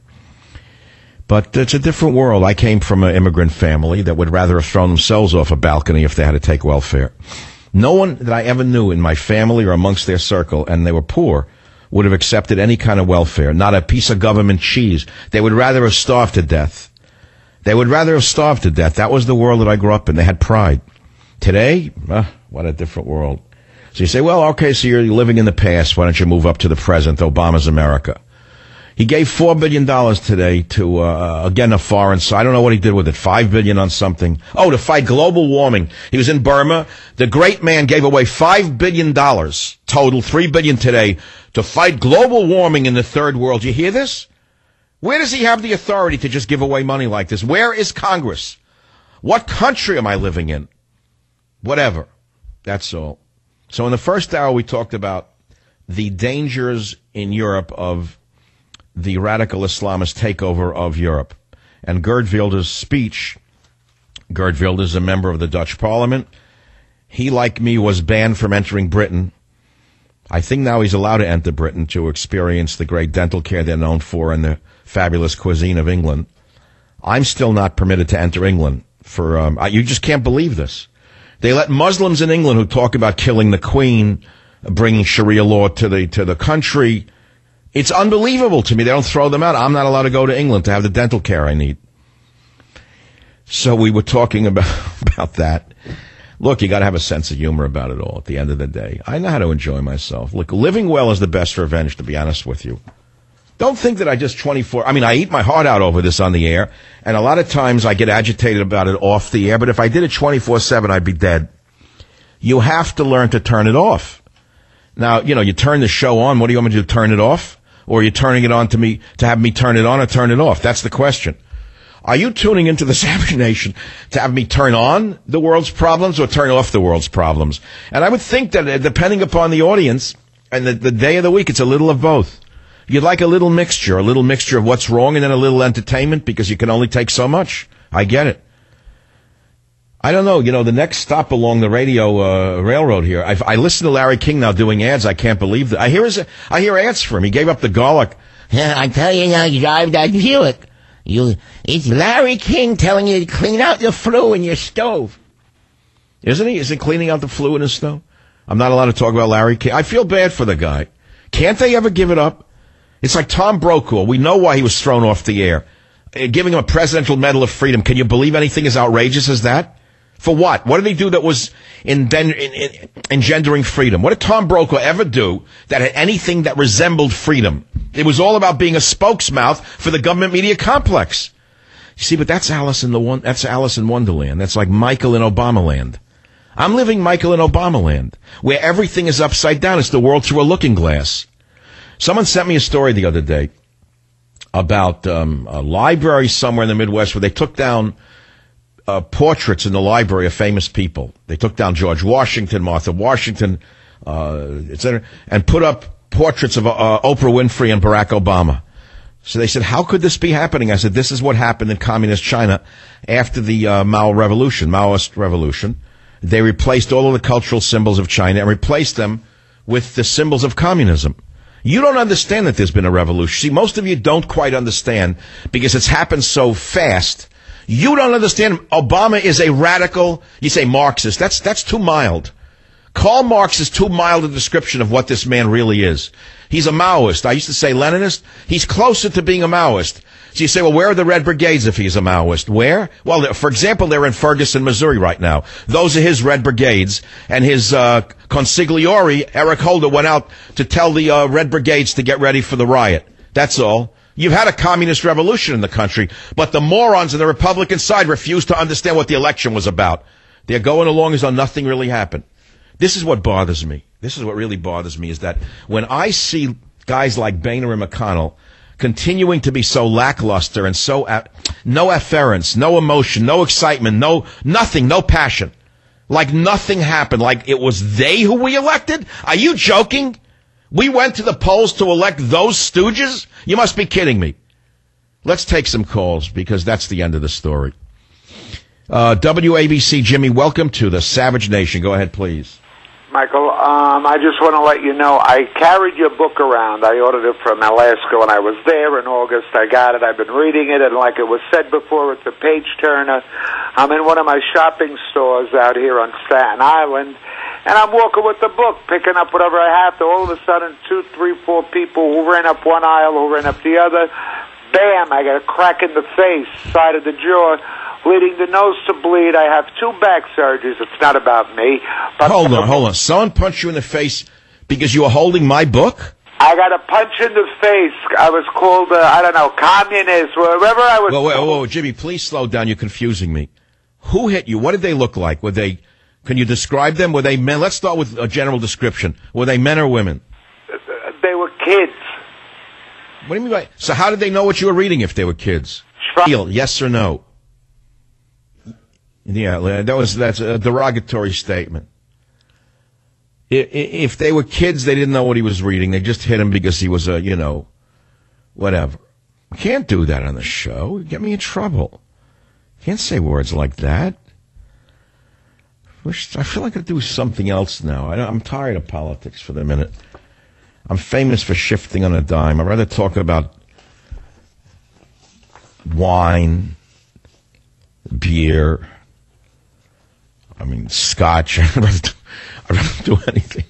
But it's a different world. I came from an immigrant family that would rather have thrown themselves off a balcony if they had to take welfare. No one that I ever knew in my family or amongst their circle, and they were poor, would have accepted any kind of welfare, not a piece of government cheese. They would rather have starved to death. They would rather have starved to death. That was the world that I grew up in. They had pride. Today, what a different world. So you say, well, okay, so you're living in the past. Why don't you move up to the present, Obama's America? He gave $4 billion today to, again, a foreign side. I don't know what he did with it. $5 billion on something. Oh, to fight global warming. He was in Burma. The great man gave away $5 billion, total $3 billion today, to fight global warming in the third world. You hear this? Where does he have the authority to just give away money like this? Where is Congress? What country am I living in? Whatever. That's all. So in the first hour, we talked about the dangers in Europe of the radical Islamist takeover of Europe. And Geert Wilders' speech, Geert Wilders is a member of the Dutch parliament. He, like me, was banned from entering Britain. I think now he's allowed to enter Britain to experience the great dental care they're known for and the fabulous cuisine of England. I'm still not permitted to enter England. You just can't believe this. They let Muslims in England who talk about killing the Queen, bringing Sharia law to the country. It's unbelievable to me. They don't throw them out. I'm not allowed to go to England to have the dental care I need. So we were talking about that. Look, you got to have a sense of humor about it all at the end of the day. I know how to enjoy myself. Look, living well is the best revenge, to be honest with you. Don't think that I eat my heart out over this on the air, and a lot of times I get agitated about it off the air, but if I did it 24/7, I'd be dead. You have to learn to turn it off. Now, you turn the show on. What do you want me to do, turn it off? Or are you turning it on to have me turn it on or turn it off? That's the question. Are you tuning into the Savage Nation to have me turn on the world's problems or turn off the world's problems? And I would think that depending upon the audience and the day of the week, it's a little of both. You'd like a little mixture of what's wrong and then a little entertainment because you can only take so much. I get it. I don't know. The next stop along the radio railroad here. I listen to Larry King now doing ads. I can't believe that. I hear ads for him. He gave up the garlic. Yeah, I tell you now, you drive that Buick. It's Larry King telling you to clean out the flue in your stove. Isn't he? Is he cleaning out the flue in his stove? I'm not allowed to talk about Larry King. I feel bad for the guy. Can't they ever give it up? It's like Tom Brokaw. We know why he was thrown off the air. Giving him a Presidential Medal of Freedom. Can you believe anything as outrageous as that? For what? What did he do that was engendering freedom? What did Tom Brokaw ever do that had anything that resembled freedom? It was all about being a spokesmouth for the government media complex. You see, but that's Alice in Wonderland. That's like Michael in Obama land. I'm living Michael in Obama land, where everything is upside down. It's the world through a looking glass. Someone sent me a story the other day about a library somewhere in the Midwest where they took down portraits in the library of famous people. They took down George Washington, Martha Washington, etc., and put up portraits of Oprah Winfrey and Barack Obama. So they said, how could this be happening? I said, this is what happened in communist China after the Maoist revolution. They replaced all of the cultural symbols of China and replaced them with the symbols of communism. You don't understand that there's been a revolution. See, most of you don't quite understand because it's happened so fast. You don't understand. Obama is a radical, you say Marxist. That's too mild. Karl Marx is too mild a description of what this man really is. He's a Maoist. I used to say Leninist. He's closer to being a Maoist. So you say, well, where are the Red Brigades if he's a Maoist? Where? Well, for example, they're in Ferguson, Missouri right now. Those are his Red Brigades, and his consigliere, Eric Holder, went out to tell the Red Brigades to get ready for the riot. That's all. You've had a communist revolution in the country, but the morons on the Republican side refuse to understand what the election was about. They're going along as though nothing really happened. This is what bothers me. This is what really bothers me, is that when I see guys like Boehner and McConnell continuing to be so lackluster and so no afference, no emotion, no excitement, nothing, no passion, like nothing happened, like it was they who we elected? Are you joking? We went to the polls to elect those stooges? You must be kidding me. Let's take some calls, because that's the end of the story. WABC, Jimmy, welcome to the Savage Nation. Go ahead, please. Michael, I just want to let you know I carried your book around. I ordered it from Alaska when I was there in August. I got it. I've been reading it, and like it was said before, it's a page-turner. I'm in one of my shopping stores out here on Staten Island, and I'm walking with the book, picking up whatever I have to. All of a sudden, 2, 3, 4 people who ran up one aisle, who ran up the other. Bam, I got a crack in the face, side of the jaw, leading the nose to bleed. I have 2 back surgeries. It's not about me. But hold on. Someone punched you in the face because you were holding my book? I got a punch in the face. I was called, communist, wherever I was. Whoa, Jimmy, please slow down. You're confusing me. Who hit you? What did they look like? Can you describe them? Were they men? Let's start with a general description. Were they men or women? They were kids. What do you mean by? So how did they know what you were reading if they were kids? Yes or no? Yeah, that's a derogatory statement. If they were kids, they didn't know what he was reading. They just hit him because he was whatever. You can't do that on the show. You get me in trouble. You can't say words like that. I feel like I could do something else now. I'm tired of politics for the minute. I'm famous for shifting on a dime. I'd rather talk about wine, beer, scotch. I'd rather do anything.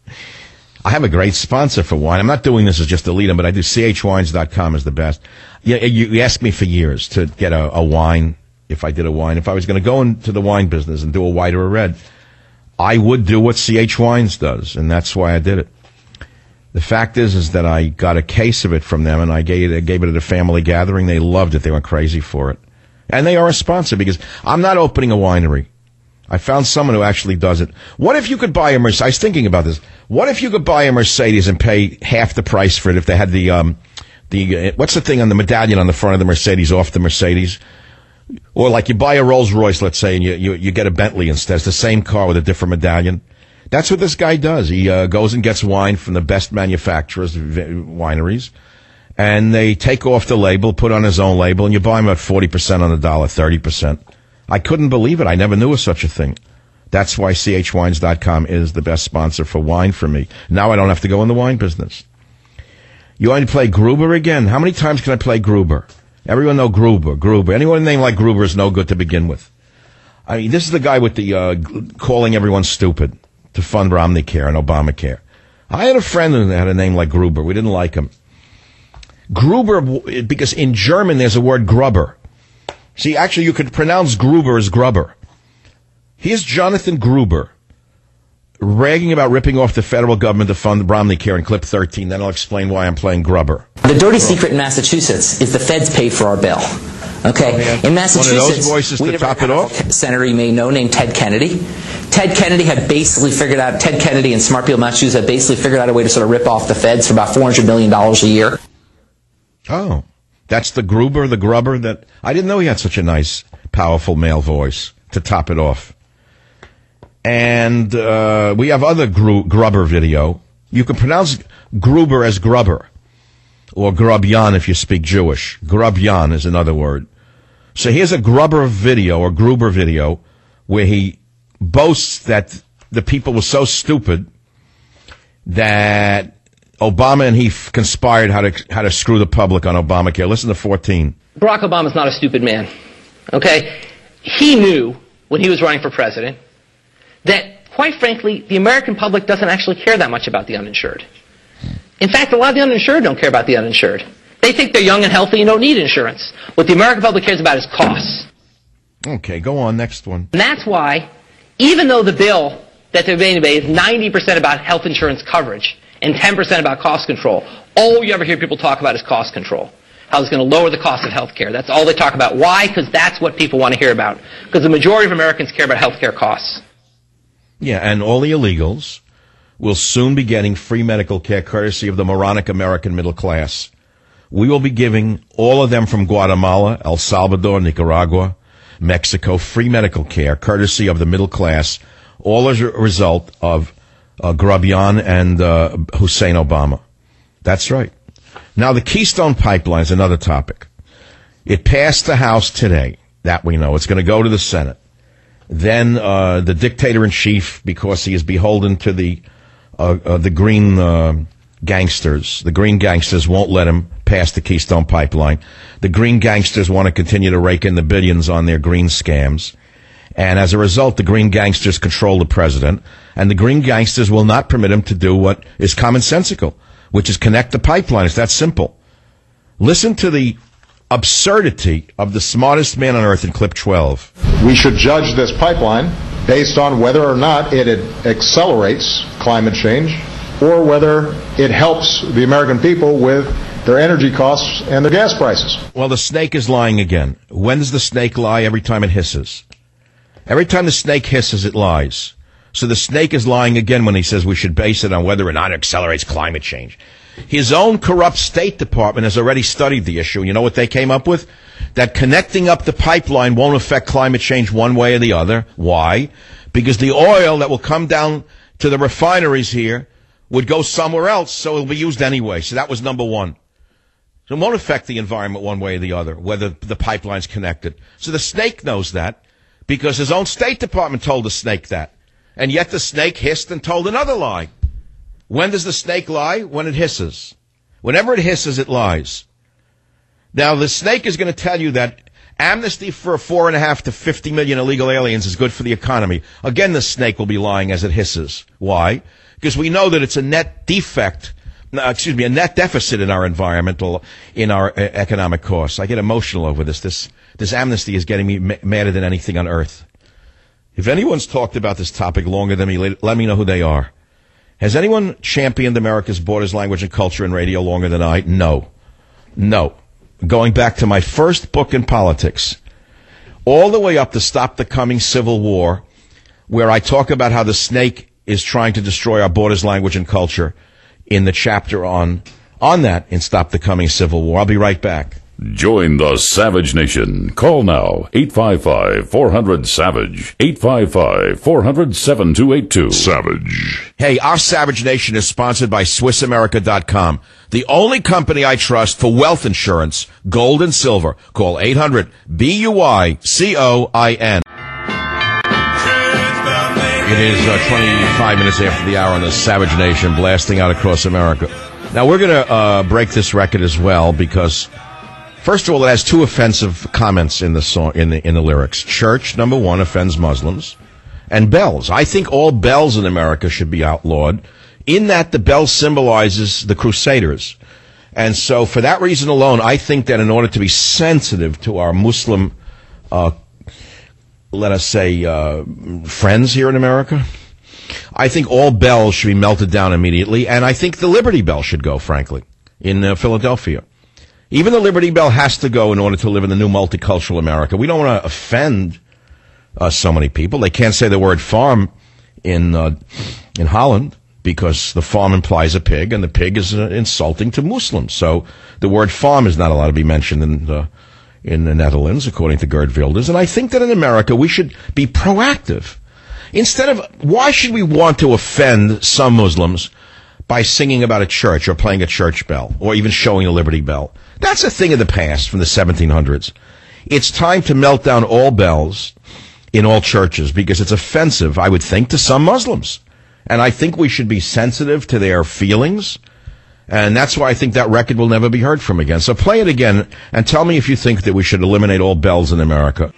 I have a great sponsor for wine. I'm not doing this as just a lead-in, but I do. chwines.com is the best. Yeah, you asked me for years to get a wine, if I did a wine. If I was going to go into the wine business and do a white or a red, I would do what CH Wines does, and that's why I did it. The fact is that I got a case of it from them, and I gave it at a family gathering. They loved it. They went crazy for it. And they are a sponsor, because I'm not opening a winery. I found someone who actually does it. What if you could buy a Mercedes? I was thinking about this. What if you could buy a Mercedes and pay half the price for it if they had the what's the thing on the medallion on the front of the Mercedes off the Mercedes? Or like you buy a Rolls Royce, let's say, and you get a Bentley instead. It's the same car with a different medallion. That's what this guy does. He goes and gets wine from the best manufacturers, wineries, and they take off the label, put on his own label, and you buy him at 40% on the dollar, 30%. I couldn't believe it. I never knew of such a thing. That's why chwines.com is the best sponsor for wine for me. Now I don't have to go in the wine business. You want to play Gruber again? How many times can I play Gruber? Everyone know Gruber. Anyone named like Gruber is no good to begin with. I mean, this is the guy with the calling everyone stupid to fund Romneycare and Obamacare. I had a friend who had a name like Gruber. We didn't like him. Gruber, because in German there's a word Grubber. See, actually you could pronounce Gruber as Grubber. Here's Jonathan Gruber ragging about ripping off the federal government to fund Romneycare in clip 13. Then I'll explain why I'm playing Grubber. The dirty secret in Massachusetts is the feds paid for our bill. Okay, in Massachusetts, one of those voices to top it off. Senator you may know named Ted Kennedy. Ted Kennedy and smart people in Massachusetts had basically figured out a way to sort of rip off the feds for about $400 million a year. Oh, that's the Grubber, the Grubber that I didn't know he had such a nice, powerful male voice to top it off. And we have other Grubber video. You can pronounce Gruber as Grubber, or Grubyan if you speak Jewish. Grubyan is another word. So here's a Gruber video where he boasts that the people were so stupid that Obama and he conspired how to screw the public on Obamacare. Listen to 14. Barack Obama's not a stupid man. Okay? He knew when he was running for president that, quite frankly, the American public doesn't actually care that much about the uninsured. In fact, a lot of the uninsured don't care about the uninsured. They think they're young and healthy and don't need insurance. What the American public cares about is costs. Okay, go on, next one. And that's why, even though the bill that they're debating today is 90% about health insurance coverage and 10% about cost control, all you ever hear people talk about is cost control. How it's going to lower the cost of health care. That's all they talk about. Why? Because that's what people want to hear about. Because the majority of Americans care about health care costs. Yeah, and all the illegals will soon be getting free medical care courtesy of the moronic American middle class. We will be giving all of them from Guatemala, El Salvador, Nicaragua, Mexico, free medical care courtesy of the middle class, all as a result of Grubian and Hussein Obama. That's right. Now, the Keystone Pipeline is another topic. It passed the House today. That we know. It's going to go to the Senate. Then the dictator-in-chief, because he is beholden to the green gangsters, the green gangsters won't let him pass the Keystone Pipeline. The green gangsters want to continue to rake in the billions on their green scams. And as a result, the green gangsters control the president. And the green gangsters will not permit him to do what is commonsensical, which is connect the pipeline. It's that simple. Listen to the absurdity of the smartest man on earth in clip 12. We should judge this pipeline based on whether or not it accelerates climate change or whether it helps the American people with their energy costs and their gas prices. Well, the snake is lying again. When does the snake lie? Every time it hisses. Every time the snake hisses, it lies. So the snake is lying again when he says we should base it on whether or not it accelerates climate change. His own corrupt State Department has already studied the issue. You know what they came up with? That connecting up the pipeline won't affect climate change one way or the other. Why? Because the oil that will come down to the refineries here would go somewhere else, so it'll be used anyway. So that was number one. So it won't affect the environment one way or the other, whether the pipeline's connected. So the snake knows that because his own State Department told the snake that. And yet the snake hissed and told another lie. When does the snake lie? When it hisses. Whenever it hisses, it lies. Now, the snake is going to tell you that amnesty for 4.5 to 50 million illegal aliens is good for the economy. Again, the snake will be lying as it hisses. Why? Because we know that it's a net defect, a net deficit in our economic costs. I get emotional over this. This amnesty is getting me madder than anything on earth. If anyone's talked about this topic longer than me, let me know who they are. Has anyone championed America's borders, language, and culture in radio longer than I? No. Going back to my first book in politics, all the way up to Stop the Coming Civil War, where I talk about how the snake is trying to destroy our borders, language, and culture in the chapter on that in Stop the Coming Civil War. I'll be right back. Join the Savage Nation. Call now, 855-400-SAVAGE, 855-400-7282. Savage. Hey, our Savage Nation is sponsored by SwissAmerica.com, the only company I trust for wealth insurance, gold and silver. Call 800-BUICOIN. It is 25 minutes after the hour on the Savage Nation, blasting out across America. Now, we're going to break this record as well because... First of all, it has two offensive comments in the song, in the lyrics. Church, number one, offends Muslims, and bells. I think all bells in America should be outlawed, in that the bell symbolizes the Crusaders. And so, for that reason alone, I think that in order to be sensitive to our Muslim, let us say, friends here in America, I think all bells should be melted down immediately, and I think the Liberty Bell should go, frankly, in Philadelphia. Even the Liberty Bell has to go in order to live in the new multicultural America. We don't want to offend so many people. They can't say the word farm in Holland because the farm implies a pig, and the pig is insulting to Muslims. So the word farm is not allowed to be mentioned in the Netherlands, according to Gerd Wilders. And I think that in America we should be proactive. Instead of, why should we want to offend some Muslims by singing about a church or playing a church bell or even showing a Liberty Bell? That's a thing of the past from the 1700s. It's time to melt down all bells in all churches because it's offensive, I would think, to some Muslims. And I think we should be sensitive to their feelings. And that's why I think that record will never be heard from again. So play it again and tell me if you think that we should eliminate all bells in America.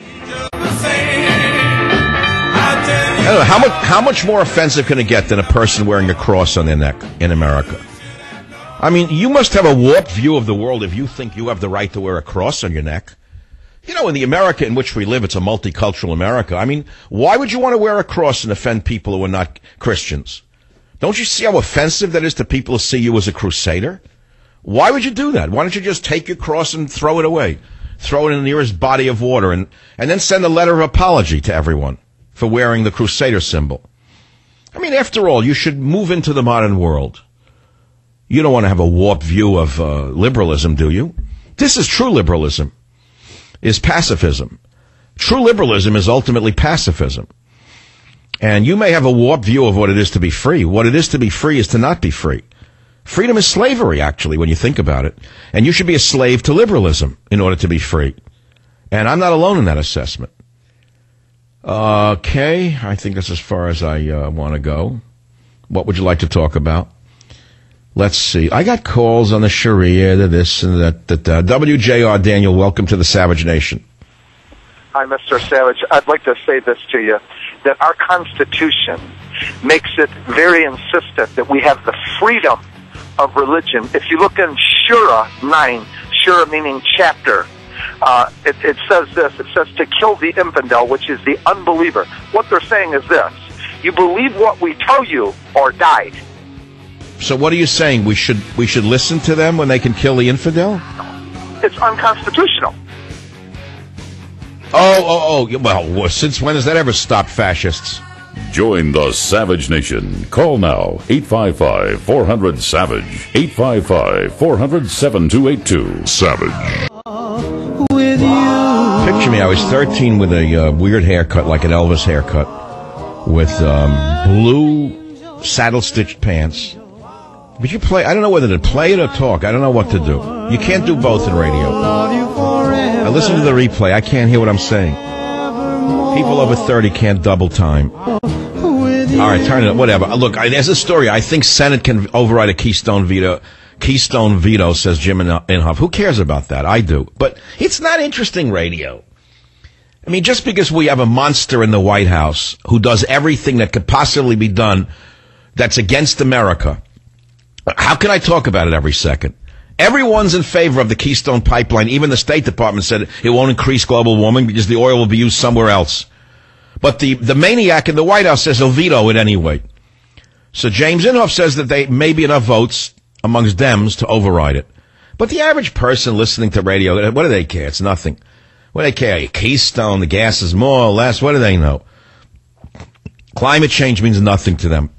I don't know, how much more offensive can it get than a person wearing a cross on their neck in America? I mean, you must have a warped view of the world if you think you have the right to wear a cross on your neck. You know, in the America in which we live, it's a multicultural America. I mean, why would you want to wear a cross and offend people who are not Christians? Don't you see how offensive that is to people who see you as a crusader? Why would you do that? Why don't you just take your cross and throw it away? Throw it in the nearest body of water and then send a letter of apology to everyone for wearing the crusader symbol. I mean, after all, you should move into the modern world. You don't want to have a warped view of liberalism, do you? This is true liberalism, is pacifism. True liberalism is ultimately pacifism. And you may have a warped view of what it is to be free. What it is to be free is to not be free. Freedom is slavery, actually, when you think about it. And you should be a slave to liberalism in order to be free. And I'm not alone in that assessment. Okay, I think that's as far as I want to go. What would you like to talk about? Let's see. I got calls on the Sharia, the this and that. WJR, Daniel, welcome to the Savage Nation. Hi, Mr. Savage. I'd like to say this to you, that our Constitution makes it very insistent that we have the freedom of religion. If you look in Shura 9, Shura meaning chapter, it says this. It says to kill the infidel, which is the unbeliever. What they're saying is this. You believe what we tell you or die. So what are you saying? We should listen to them when they can kill the infidel? It's unconstitutional. Well, since when has that ever stopped fascists? Join the Savage Nation. Call now, 855-400-SAVAGE, 855-400-7282. Savage. Picture me, I was 13 with a weird haircut, like an Elvis haircut, with blue saddle-stitched pants. But you play, I don't know whether to play it or talk. I don't know what to do. You can't do both in radio. I listen to the replay. I can't hear what I'm saying. People over 30 can't double time. All right, turn it up. Whatever. Look, there's a story. I think Senate can override a Keystone veto. Keystone veto, says Jim Inhofe. Who cares about that? I do. But it's not interesting radio. I mean, just because we have a monster in the White House who does everything that could possibly be done that's against America, how can I talk about it every second? Everyone's in favor of the Keystone Pipeline. Even the State Department said it won't increase global warming because the oil will be used somewhere else. But the maniac in the White House says he'll veto it anyway. So James Inhofe says that there may be enough votes amongst Dems to override it. But the average person listening to radio, what do they care? It's nothing. What do they care? Keystone, the gas is more or less. What do they know? Climate change means nothing to them.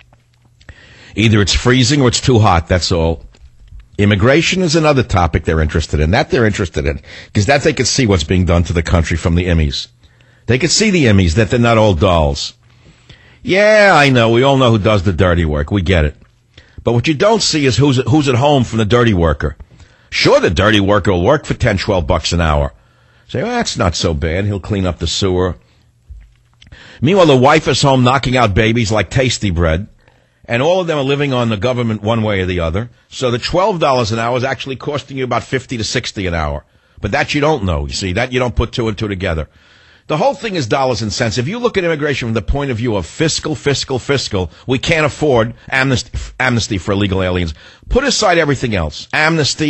Either it's freezing or it's too hot, that's all. Immigration is another topic they're interested in. That they're interested in, because that they could see what's being done to the country from the Emmys. They could see the Emmys, that they're not all dolls. Yeah, I know, we all know who does the dirty work, we get it. But what you don't see is who's at home from the dirty worker. Sure, the dirty worker will work for $10, $12 an hour. Say, well, that's not so bad, he'll clean up the sewer. Meanwhile, the wife is home knocking out babies like Tasty Bread. And all of them are living on the government one way or the other. So the $12 an hour is actually costing you about $50 to $60 an hour. But that you don't know, you see. That you don't put two and two together. The whole thing is dollars and cents. If you look at immigration from the point of view of fiscal, we can't afford amnesty for illegal aliens. Put aside everything else. Amnesty,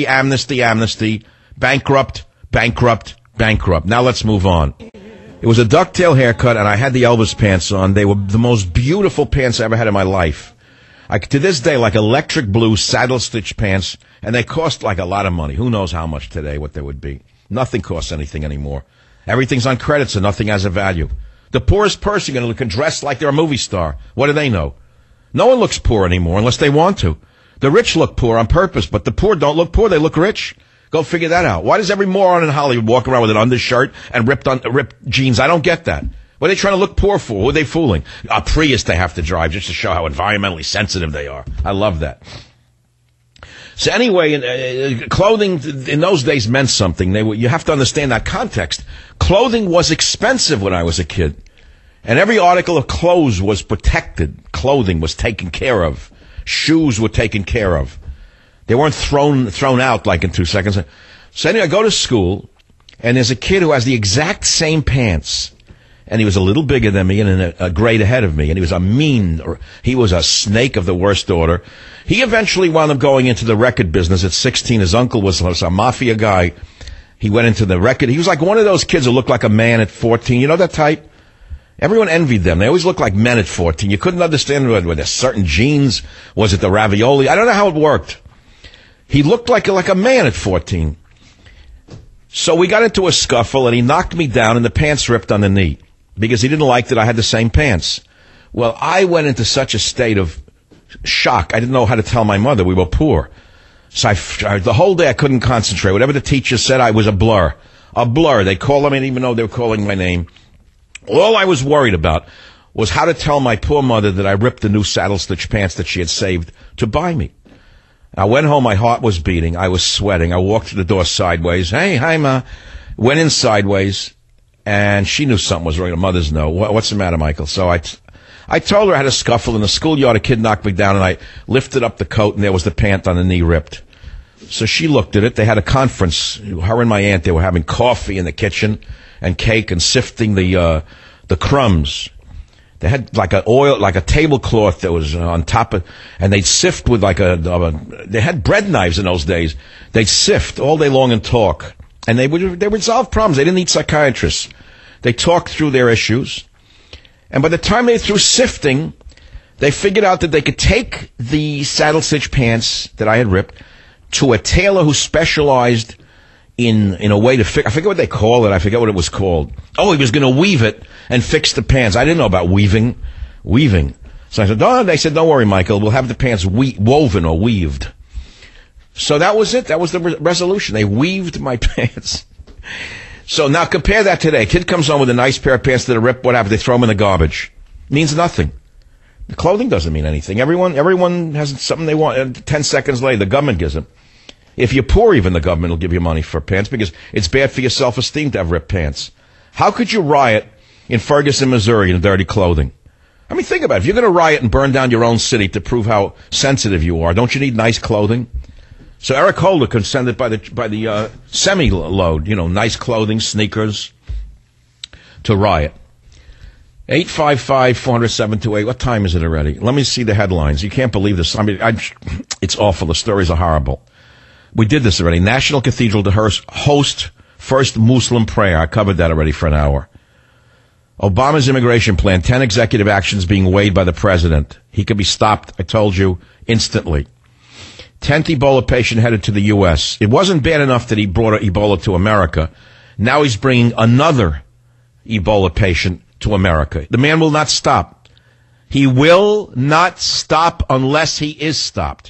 bankrupt. Now let's move on. It was a ducktail haircut, and I had the Elvis pants on. They were the most beautiful pants I ever had in my life. To this day, like electric blue saddle-stitched pants, and they cost like a lot of money. Who knows how much today, what they would be. Nothing costs anything anymore. Everything's on credit, so nothing has a value. The poorest person can dress like they're a movie star. What do they know? No one looks poor anymore unless they want to. The rich look poor on purpose, but the poor don't look poor, they look rich. Go figure that out. Why does every moron in Hollywood walk around with an undershirt and ripped jeans? I don't get that. What are they trying to look poor for? Who are they fooling? A Prius they have to drive just to show how environmentally sensitive they are. I love that. So anyway, clothing in those days meant something. You have to understand that context. Clothing was expensive when I was a kid. And every article of clothes was protected. Clothing was taken care of. Shoes were taken care of. They weren't thrown out like in 2 seconds. So anyway, I go to school, and there's a kid who has the exact same pants and he was a little bigger than me and a grade ahead of me, and he was a snake of the worst order. He eventually wound up going into the record business at 16. His uncle was a mafia guy. He went into the record. He was like one of those kids who looked like a man at 14. You know that type? Everyone envied them. They always looked like men at 14. You couldn't understand were there certain genes. Was it the ravioli? I don't know how it worked. He looked like a man at 14. So we got into a scuffle, and he knocked me down, and the pants ripped on the knee because he didn't like that I had the same pants. Well, I went into such a state of shock. I didn't know how to tell my mother. We were poor. So the whole day I couldn't concentrate. Whatever the teacher said, I was a blur. A blur. They called me, I didn't even know they were calling my name. All I was worried about was how to tell my poor mother that I ripped the new saddle stitch pants that she had saved to buy me. I went home, my heart was beating, I was sweating. I walked to the door sideways. Hey, hi, Ma. Went in sideways, and she knew something was wrong. The mothers know. What's the matter, Michael? So I told her I had a scuffle in the schoolyard. A kid knocked me down, and I lifted up the coat, and there was the pant on the knee ripped. So she looked at it. They had a conference. Her and my aunt, they were having coffee in the kitchen and cake and sifting the crumbs. They had like a tablecloth that was on top of, and they'd sift with they had bread knives in those days. They'd sift all day long and talk. And they would solve problems. They didn't need psychiatrists. They talked through their issues. And by the time they threw sifting, they figured out that they could take the saddle stitch pants that I had ripped to a tailor who specialized in a way to fix. I forget what they call it. I forget what it was called. Oh, he was going to weave it and fix the pants. I didn't know about weaving. So I said, no. They said, don't worry, Michael. We'll have the pants woven or weaved. So that was it. That was the resolution. They weaved my pants. So now compare that today. A kid comes home with a nice pair of pants that are ripped. What happens? They throw them in the garbage. Means nothing. The clothing doesn't mean anything. Everyone has something they want. 10 seconds later, the government gives them. If you're poor, even the government will give you money for pants because it's bad for your self-esteem to have ripped pants. How could you riot in Ferguson, Missouri in dirty clothing? I mean, think about it. If you're going to riot and burn down your own city to prove how sensitive you are, don't you need nice clothing? So Eric Holder can send it by the semi-load, nice clothing, sneakers, to riot. 855-400-728. What time is it already? Let me see the headlines. You can't believe this. I mean, it's awful. The stories are horrible. We did this already. National Cathedral to host first Muslim prayer. I covered that already for an hour. Obama's immigration plan, 10 executive actions being weighed by the president. He could be stopped, I told you, instantly. 10th Ebola patient headed to the U.S. It wasn't bad enough that he brought Ebola to America. Now he's bringing another Ebola patient to America. The man will not stop. He will not stop unless he is stopped.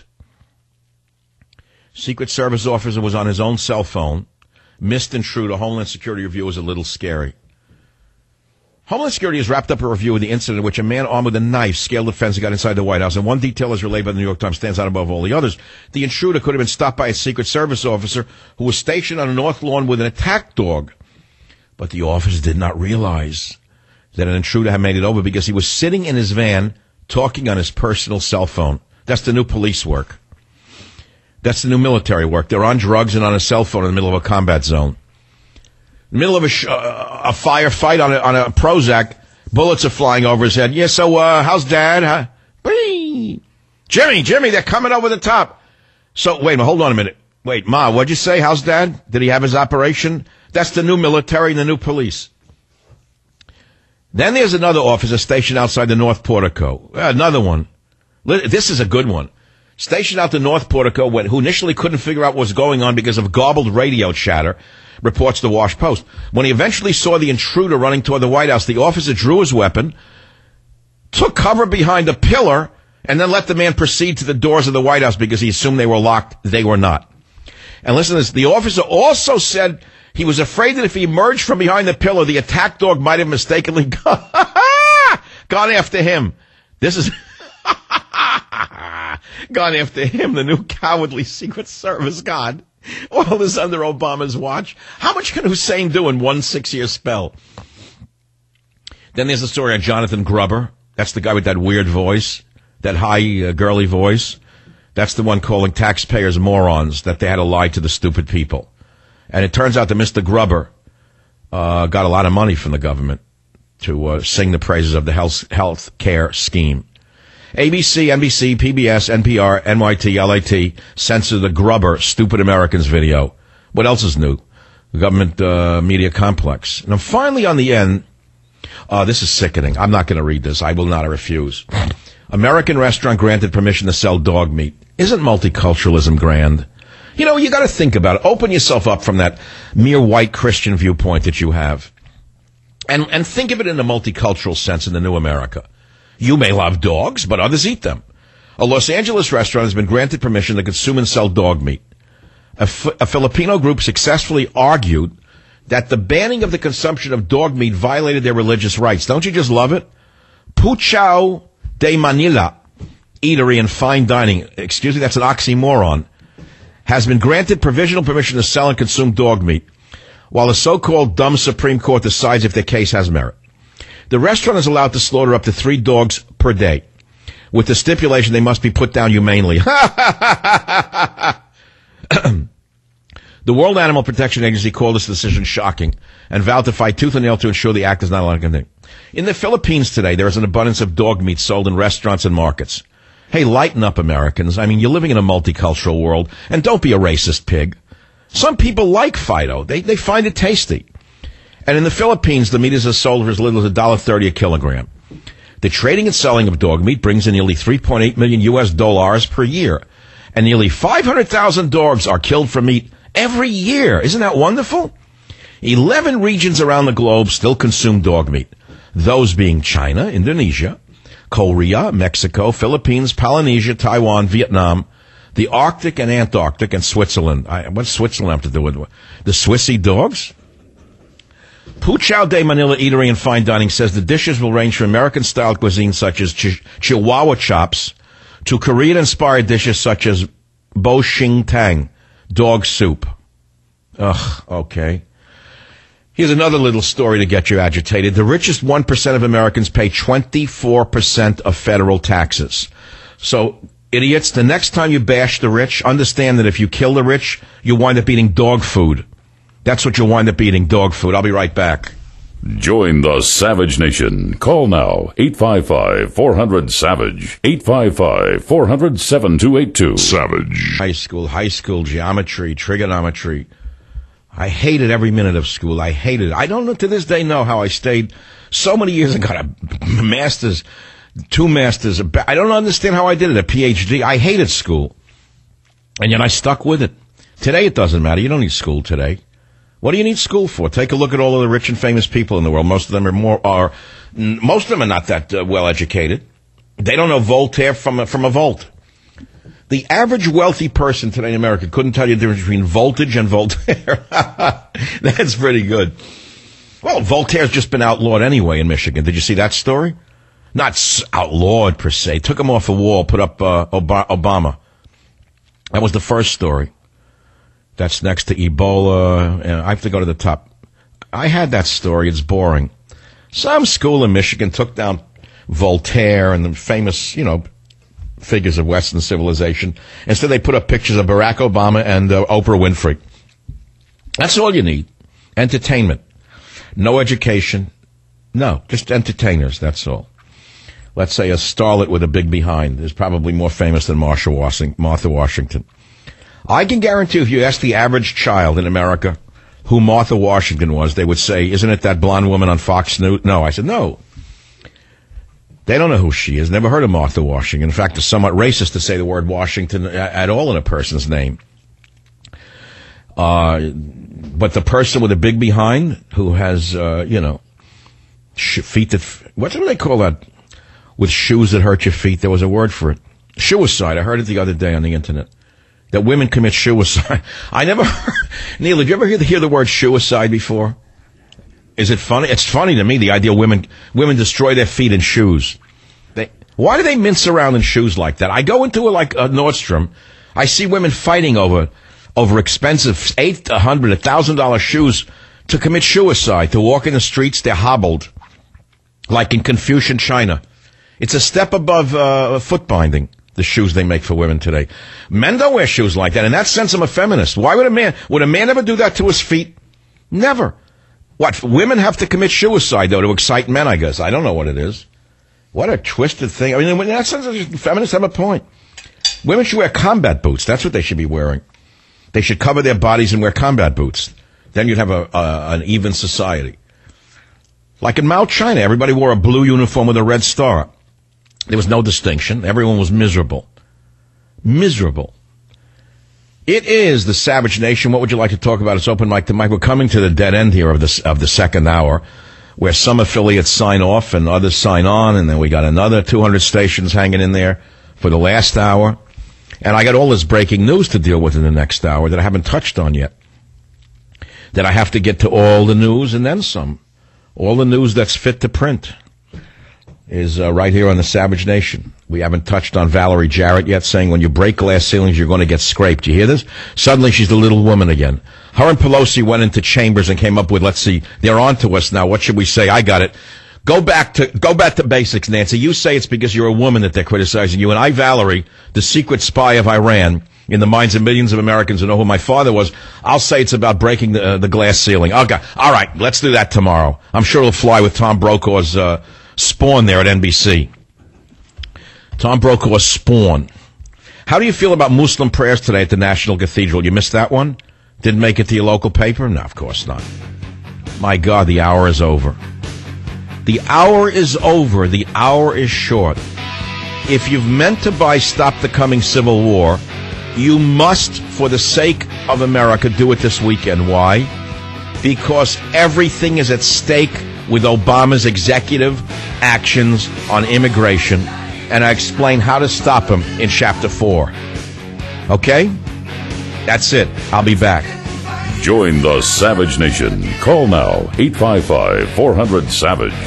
Secret Service officer was on his own cell phone. Missed intruder. Homeland Security review was a little scary. Homeland Security has wrapped up a review of the incident in which a man armed with a knife scaled the fence and got inside the White House. And one detail is relayed by the New York Times stands out above all the others. The intruder could have been stopped by a Secret Service officer who was stationed on a North Lawn with an attack dog. But the officer did not realize that an intruder had made it over because he was sitting in his van talking on his personal cell phone. That's the new police work. That's the new military work. They're on drugs and on a cell phone in the middle of a combat zone. In the middle of a firefight on a Prozac, bullets are flying over his head. Yeah, so how's Dad? Huh? Jimmy, they're coming over the top. So, wait, hold on a minute. Wait, Ma, what'd you say? How's Dad? Did he have his operation? That's the new military and the new police. Then there's another officer stationed outside the North Portico. Another one. This is a good one. Stationed out the North Portico, who initially couldn't figure out what was going on because of garbled radio chatter, reports the Wash Post. When he eventually saw the intruder running toward the White House, the officer drew his weapon, took cover behind a pillar, and then let the man proceed to the doors of the White House because he assumed they were locked. They were not. And listen to this. The officer also said he was afraid that if he emerged from behind the pillar, the attack dog might have mistakenly gone after him. This is... gone after him, the new cowardly Secret Service god. All this under Obama's watch. How much can Hussein do in 1 6-year spell? Then there's the story on Jonathan Gruber. That's the guy with that weird voice, that high, girly voice. That's the one calling taxpayers morons, that they had to lie to the stupid people. And it turns out that Mr. Gruber got a lot of money from the government. to sing the praises of the health care scheme. ABC, NBC, PBS, NPR, NYT, LAT censor the Grubber Stupid Americans video. What else is new? The government media complex. And finally on the end, this is sickening. I'm not going to read this. I will not. I refuse. American restaurant granted permission to sell dog meat. Isn't multiculturalism grand? You know, you got to think about it. Open yourself up from that mere white Christian viewpoint that you have. And think of it in a multicultural sense in the new America. You may love dogs, but others eat them. A Los Angeles restaurant has been granted permission to consume and sell dog meat. A Filipino group successfully argued that the banning of the consumption of dog meat violated their religious rights. Don't you just love it? Puchao de Manila Eatery and Fine Dining, excuse me, that's an oxymoron, has been granted provisional permission to sell and consume dog meat, while the so-called dumb Supreme Court decides if their case has merit. The restaurant is allowed to slaughter up to 3 dogs per day, with the stipulation they must be put down humanely. The World Animal Protection Agency called this decision shocking and vowed to fight tooth and nail to ensure the act is not allowed to continue. In the Philippines today, there is an abundance of dog meat sold in restaurants and markets. Hey, lighten up, Americans. I mean, you're living in a multicultural world, and don't be a racist pig. Some people like Fido. They find it tasty. And in the Philippines, the meat is sold for as little as $1.30 a kilogram. The trading and selling of dog meat brings in nearly $3.8 million US per year, and nearly 500,000 dogs are killed for meat every year. Isn't that wonderful? 11 regions around the globe still consume dog meat. Those being China, Indonesia, Korea, Mexico, Philippines, Polynesia, Taiwan, Vietnam, the Arctic and Antarctic, and Switzerland. What's Switzerland have to do with it? The Swissy dogs? Puchao de Manila Eatery and Fine Dining says the dishes will range from American-style cuisine such as Chihuahua chops to Korean-inspired dishes such as Bo Shing Tang, dog soup. Ugh, okay. Here's another little story to get you agitated. The richest 1% of Americans pay 24% of federal taxes. So, idiots, the next time you bash the rich, understand that if you kill the rich, you wind up eating dog food. That's what you'll wind up eating, dog food. I'll be right back. Join the Savage Nation. Call now, 855-400-SAVAGE, 855-400-7282. Savage. High school geometry, trigonometry. I hated every minute of school. I hated it. I don't know to this day know how I stayed so many years and got a master's, 2 masters. I don't understand how I did it, a PhD. I hated school. And yet I stuck with it. Today it doesn't matter. You don't need school today. What do you need school for? Take a look at all of the rich and famous people in the world. Most of them are not that well educated. They don't know Voltaire from a volt. The average wealthy person today in America couldn't tell you the difference between voltage and Voltaire. That's pretty good. Well, Voltaire's just been outlawed anyway in Michigan. Did you see that story? Not outlawed per se. Took him off a wall, put up Obama. That was the first story. That's next to Ebola. And I have to go to the top. I had that story. It's boring. Some school in Michigan took down Voltaire and the famous, figures of Western civilization. Instead, they put up pictures of Barack Obama and Oprah Winfrey. That's all you need. Entertainment. No education. No, just entertainers. That's all. Let's say a starlet with a big behind is probably more famous than Martha Washington. I can guarantee if you ask the average child in America who Martha Washington was, they would say, isn't it that blonde woman on Fox News? No. I said, no. They don't know who she is. Never heard of Martha Washington. In fact, it's somewhat racist to say the word Washington at all in a person's name. But the person with a big behind who has, feet that, what do they call that? With shoes that hurt your feet. There was a word for it. Suicide. I heard it the other day on the internet. That women commit suicide. I never heard. Neil, did you ever hear the word suicide before? Is it funny? It's funny to me, the idea women destroy their feet in shoes. Why do they mince around in shoes like that? I go into a Nordstrom. I see women fighting over expensive $800, $1,000 shoes to commit suicide, to walk in the streets. They're hobbled, like in Confucian China. It's a step above foot binding. The shoes they make for women today. Men don't wear shoes like that. In that sense, I'm a feminist. Why would a man ever do that to his feet? Never. What, women have to commit suicide, though, to excite men, I guess. I don't know what it is. What a twisted thing. I mean, in that sense, feminists have a point. Women should wear combat boots. That's what they should be wearing. They should cover their bodies and wear combat boots. Then you'd have an even society. Like in Mao China, everybody wore a blue uniform with a red star. There was no distinction. Everyone was miserable. Miserable. It is the Savage Nation. What would you like to talk about? It's open mic to Mike. We're coming to the dead end here of the second hour, where some affiliates sign off and others sign on, and then we got another 200 stations hanging in there for the last hour. And I got all this breaking news to deal with in the next hour that I haven't touched on yet. That I have to get to all the news and then some. All the news that's fit to print is right here on the Savage Nation. We haven't touched on Valerie Jarrett yet, saying when you break glass ceilings, you're going to get scraped. You hear this? Suddenly she's the little woman again. Her and Pelosi went into chambers and came up with, let's see, they're on to us now. What should we say? I got it. Go back to basics, Nancy. You say it's because you're a woman that they're criticizing you. And I, Valerie, the secret spy of Iran, in the minds of millions of Americans who know who my father was, I'll say it's about breaking the glass ceiling. Okay. All right. Let's do that tomorrow. I'm sure it'll fly with Tom Brokaw's Spawn there at NBC. Tom Brokaw's Spawn. How do you feel about Muslim prayers today at the National Cathedral? You missed that one? Didn't make it to your local paper? No, of course not. My God, the hour is over. The hour is over. The hour is short. If you've meant to buy Stop the Coming Civil War, you must, for the sake of America, do it this weekend. Why? Because everything is at stake with Obama's executive actions on immigration, and I explain how to stop him in Chapter 4. Okay? That's it. I'll be back. Join the Savage Nation. Call now, 855-400-SAVAGE,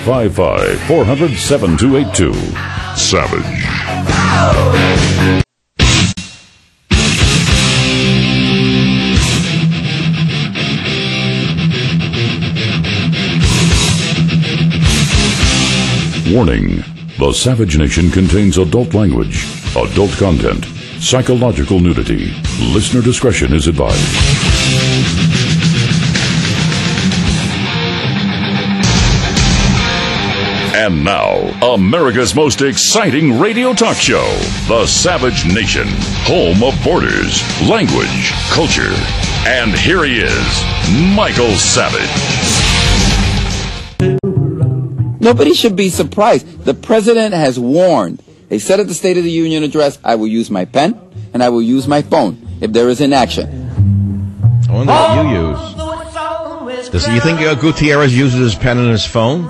855-400-7282. Savage. Warning. The Savage Nation contains adult language, adult content, psychological nudity. Listener discretion is advised. And now, America's most exciting radio talk show, The Savage Nation, home of borders, language, culture. And here he is, Michael Savage. Nobody should be surprised. The president has warned. He said at the State of the Union address, I will use my pen and I will use my phone if there is inaction. I wonder what you use. Does you think Gutierrez uses his pen and his phone?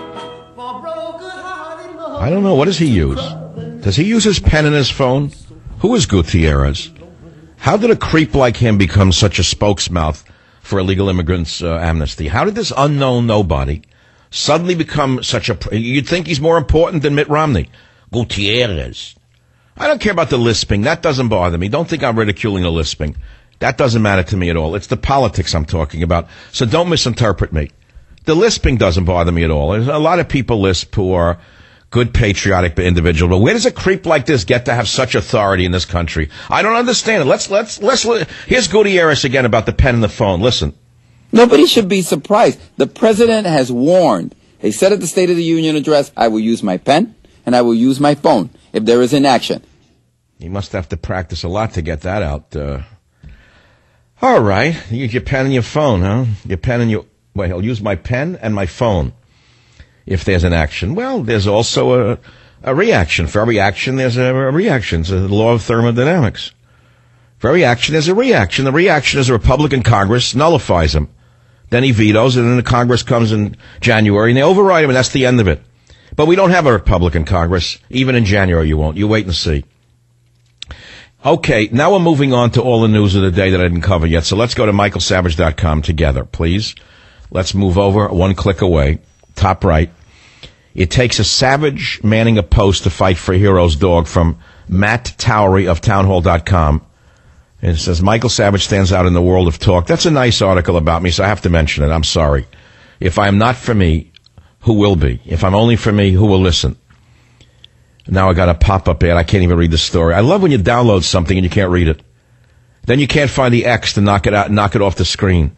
I don't know. What does he use? Does he use his pen and his phone? Who is Gutierrez? How did a creep like him become such a spokesmouth for illegal immigrants amnesty? How did this unknown nobody suddenly become such a... You'd think he's more important than Mitt Romney. Gutierrez. I don't care about the lisping. That doesn't bother me. Don't think I'm ridiculing the lisping. That doesn't matter to me at all. It's the politics I'm talking about. So don't misinterpret me. The lisping doesn't bother me at all. There's a lot of people lisp who are good, patriotic individuals. But where does a creep like this get to have such authority in this country? I don't understand it. Let's here's Gutierrez again about the pen and the phone. Listen. Nobody should be surprised. The president has warned. He said at the State of the Union address, I will use my pen and I will use my phone if there is inaction. You must have to practice a lot to get that out. All right. You use your pen and your phone, huh? Your pen and your... Well, he'll use my pen and my phone if there's an action. Well, there's also a reaction. For every action, there's a reaction. It's the law of thermodynamics. For every action, there's a reaction. The reaction is a Republican Congress nullifies him. Then he vetoes, and then the Congress comes in January, and they override him, and that's the end of it. But we don't have a Republican Congress. Even in January, you won't. You wait and see. Okay, now we're moving on to all the news of the day that I didn't cover yet. So let's go to michaelsavage.com together, please. Let's move over one click away. Top right. It takes a savage manning a post to fight for a hero's dog from Matt Towery of townhall.com. And it says, Michael Savage stands out in the world of talk. That's a nice article about me, so I have to mention it. I'm sorry. If I am not for me, who will be? If I'm only for me, who will listen? Now I got a pop-up ad. I can't even read the story. I love when you download something and you can't read it. Then you can't find the X to knock it out, knock it off the screen.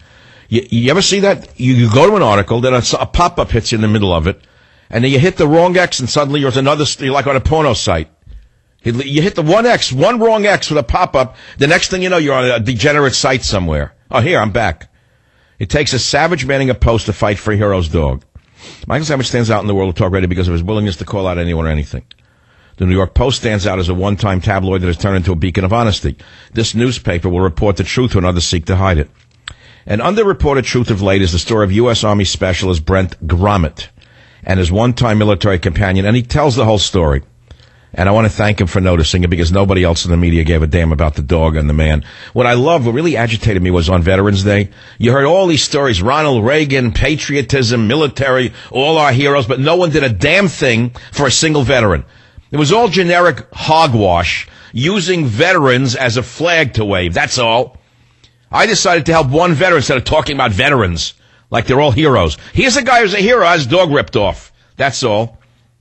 You ever see that? You go to an article, then a pop-up hits you in the middle of it, and then you hit the wrong X, and suddenly you're like on a porno site. You hit the one wrong X with a pop-up, the next thing you know, you're on a degenerate site somewhere. Oh, here, I'm back. It takes a savage manning a post to fight for a hero's dog. Michael Savage stands out in the world of talk radio because of his willingness to call out anyone or anything. The New York Post stands out as a one-time tabloid that has turned into a beacon of honesty. This newspaper will report the truth when others seek to hide it. An underreported truth of late is the story of U.S. Army Specialist Brent Grommet and his one-time military companion, and he tells the whole story. And I want to thank him for noticing it because nobody else in the media gave a damn about the dog and the man. What really agitated me was on Veterans Day. You heard all these stories, Ronald Reagan, patriotism, military, all our heroes, but no one did a damn thing for a single veteran. It was all generic hogwash, using veterans as a flag to wave. That's all. I decided to help one veteran instead of talking about veterans like they're all heroes. Here's a guy who's a hero, has his dog ripped off. That's all.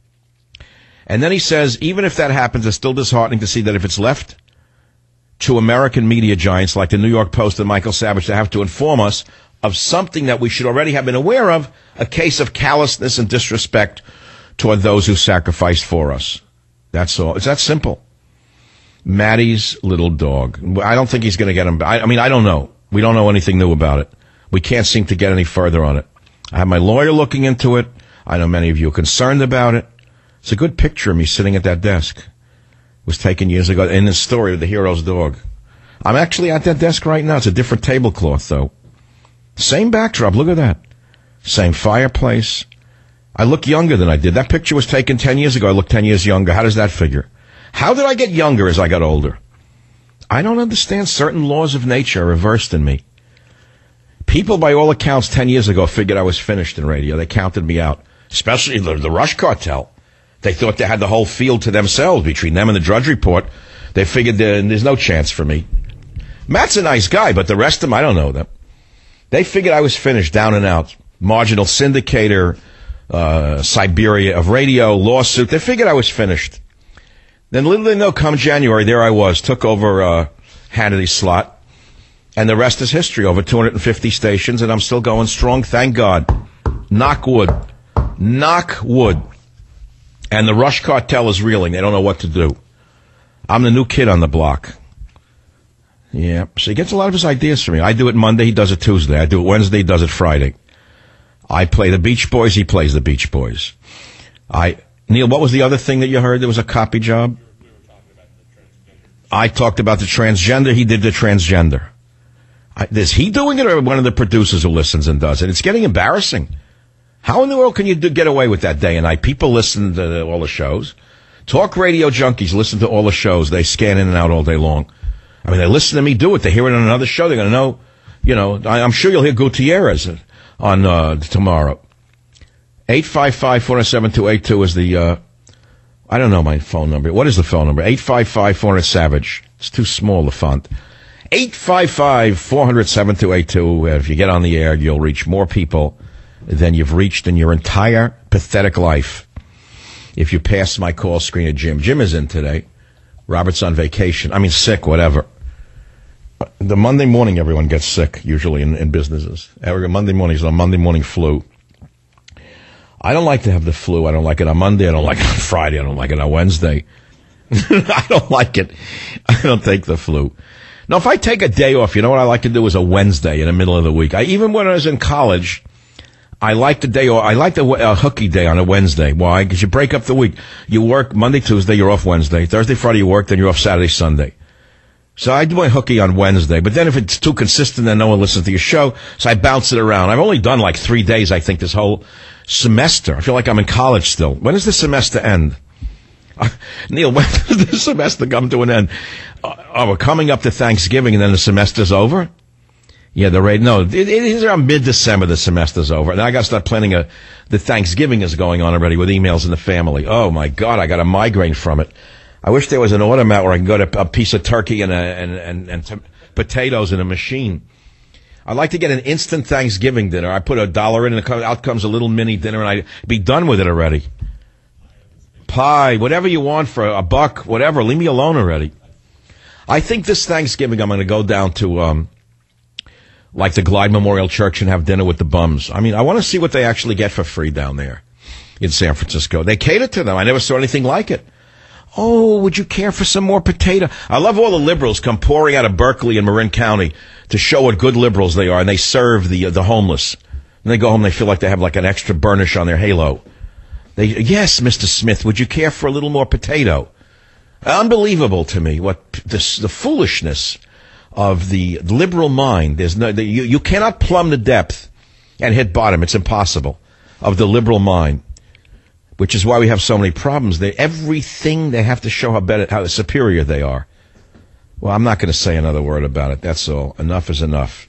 And then he says, even if that happens, it's still disheartening to see that if it's left to American media giants like the New York Post and Michael Savage to have to inform us of something that we should already have been aware of, a case of callousness and disrespect toward those who sacrificed for us. That's all. It's that simple. Maddie's little dog. I don't think he's going to get him. I don't know. We don't know anything new about it. We can't seem to get any further on it. I have my lawyer looking into it. I know many of you are concerned about it. It's a good picture of me sitting at that desk. It was taken years ago in the story of the hero's dog. I'm actually at that desk right now. It's a different tablecloth, though. Same backdrop. Look at that. Same fireplace. I look younger than I did. That picture was taken 10 years ago. I look 10 years younger. How does that figure? How did I get younger as I got older? I don't understand. Certain laws of nature are reversed in me. People, by all accounts, 10 years ago figured I was finished in radio. They counted me out, especially the Rush Cartel. They thought they had the whole field to themselves between them and the Drudge Report. They figured there's no chance for me. Matt's a nice guy, but the rest of them, I don't know them. They figured I was finished, down and out. Marginal syndicator, Siberia of radio, lawsuit. They figured I was finished. Then little they know, come January, there I was, took over Hannity's slot, and the rest is history. Over 250 stations, and I'm still going strong, thank God. Knock wood. Knock wood. And the Rush Cartel is reeling. They don't know what to do. I'm the new kid on the block. Yeah, so he gets a lot of his ideas from me. I do it Monday, he does it Tuesday. I do it Wednesday, he does it Friday. I play the Beach Boys, he plays the Beach Boys. Neil, what was the other thing that you heard? There was a copy job? I talked about the transgender. He did the transgender. Is he doing it or one of the producers who listens and does it? It's getting embarrassing. How in the world can you get away with that day and night? People listen to all the shows. Talk radio junkies listen to all the shows. They scan in and out all day long. I mean, they listen to me do it. They hear it on another show. They're going to know, I'm sure you'll hear Gutierrez on tomorrow. 855-407-282 is the, I don't know my phone number. What is the phone number? 855-400-SAVAGE. It's too small, the font. 855-400-7282. If you get on the air, you'll reach more people than you've reached in your entire pathetic life. If you pass my call screen at Jim. Jim is in today. Robert's on vacation. I mean, sick, whatever. The Monday morning, everyone gets sick, usually in businesses. Every Monday morning is a Monday morning flu. I don't like to have the flu. I don't like it on Monday. I don't like it on Friday. I don't like it on Wednesday. I don't like it. I don't take the flu. Now, if I take a day off, you know what I like to do is a Wednesday in the middle of the week. Even when I was in college, I liked the day off. I liked a hooky day on a Wednesday. Why? Because you break up the week. You work Monday, Tuesday, you're off Wednesday. Thursday, Friday, you work, then you're off Saturday, Sunday. So I do my hooky on Wednesday, but then if it's too consistent, then no one listens to your show, so I bounce it around. I've only done like 3 days, I think, this whole semester. I feel like I'm in college still. When does the semester end? Neil, when does the semester come to an end? We're coming up to Thanksgiving and then the semester's over? Yeah, it is around mid-December the semester's over. And I got to start planning the Thanksgiving is going on already with emails in the family. Oh, my God, I got a migraine from it. I wish there was an automat where I can go to a piece of turkey and potatoes in a machine. I'd like to get an instant Thanksgiving dinner. I put $1 in and out comes a little mini dinner and I'd be done with it already. Pie, whatever you want for $1, whatever. Leave me alone already. I think this Thanksgiving I'm going to go down to like the Glide Memorial Church and have dinner with the bums. I mean, I want to see what they actually get for free down there in San Francisco. They cater to them. I never saw anything like it. Oh, would you care for some more potato? I love all the liberals come pouring out of Berkeley and Marin County to show what good liberals they are, and they serve the homeless. And they go home, they feel like they have like an extra burnish on their halo. Yes, Mr. Smith, would you care for a little more potato? Unbelievable to me what the foolishness of the liberal mind. There's no, you cannot plumb the depth and hit bottom. It's impossible of the liberal mind, which is why we have so many problems. Everything they have to show how superior they are. Well, I'm not going to say another word about it. That's all. Enough is enough.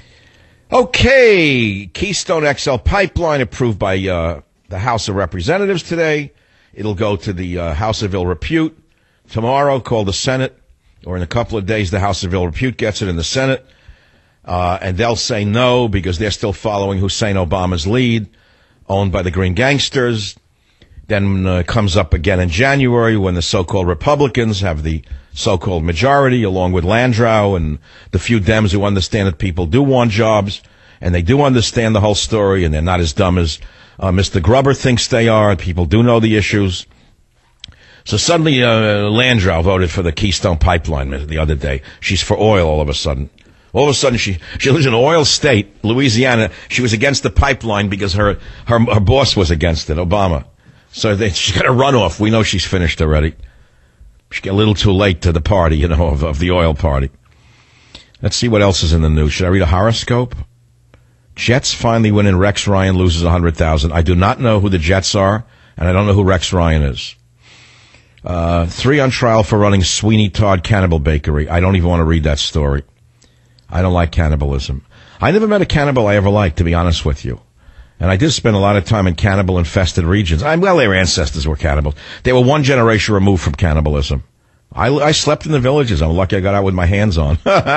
Okay, Keystone XL pipeline approved by the House of Representatives today. It'll go to the House of Ill Repute tomorrow. Call the Senate, or in a couple of days, the House of Ill Repute gets it in the Senate, and they'll say no because they're still following Hussein Obama's lead, owned by the Green Gangsters. Then comes up again in January when the so-called Republicans have the so-called majority, along with Landrieu and the few Dems who understand that people do want jobs, and they do understand the whole story, and they're not as dumb as Mr. Gruber thinks they are. People do know the issues. So suddenly Landrieu voted for the Keystone Pipeline the other day. She's for oil all of a sudden. All of a sudden, she lives in an oil state, Louisiana. She was against the pipeline because her boss was against it, Obama. So she's got a runoff. We know she's finished already. She got a little too late to the party, of the oil party. Let's see what else is in the news. Should I read a horoscope? Jets finally win and Rex Ryan loses $100,000. I do not know who the Jets are, and I don't know who Rex Ryan is. 3 on trial for running Sweeney Todd Cannibal Bakery. I don't even want to read that story. I don't like cannibalism. I never met a cannibal I ever liked, to be honest with you. And I did spend a lot of time in cannibal-infested regions. Well, their ancestors were cannibals. They were one generation removed from cannibalism. I slept in the villages. I'm lucky I got out with my hands on.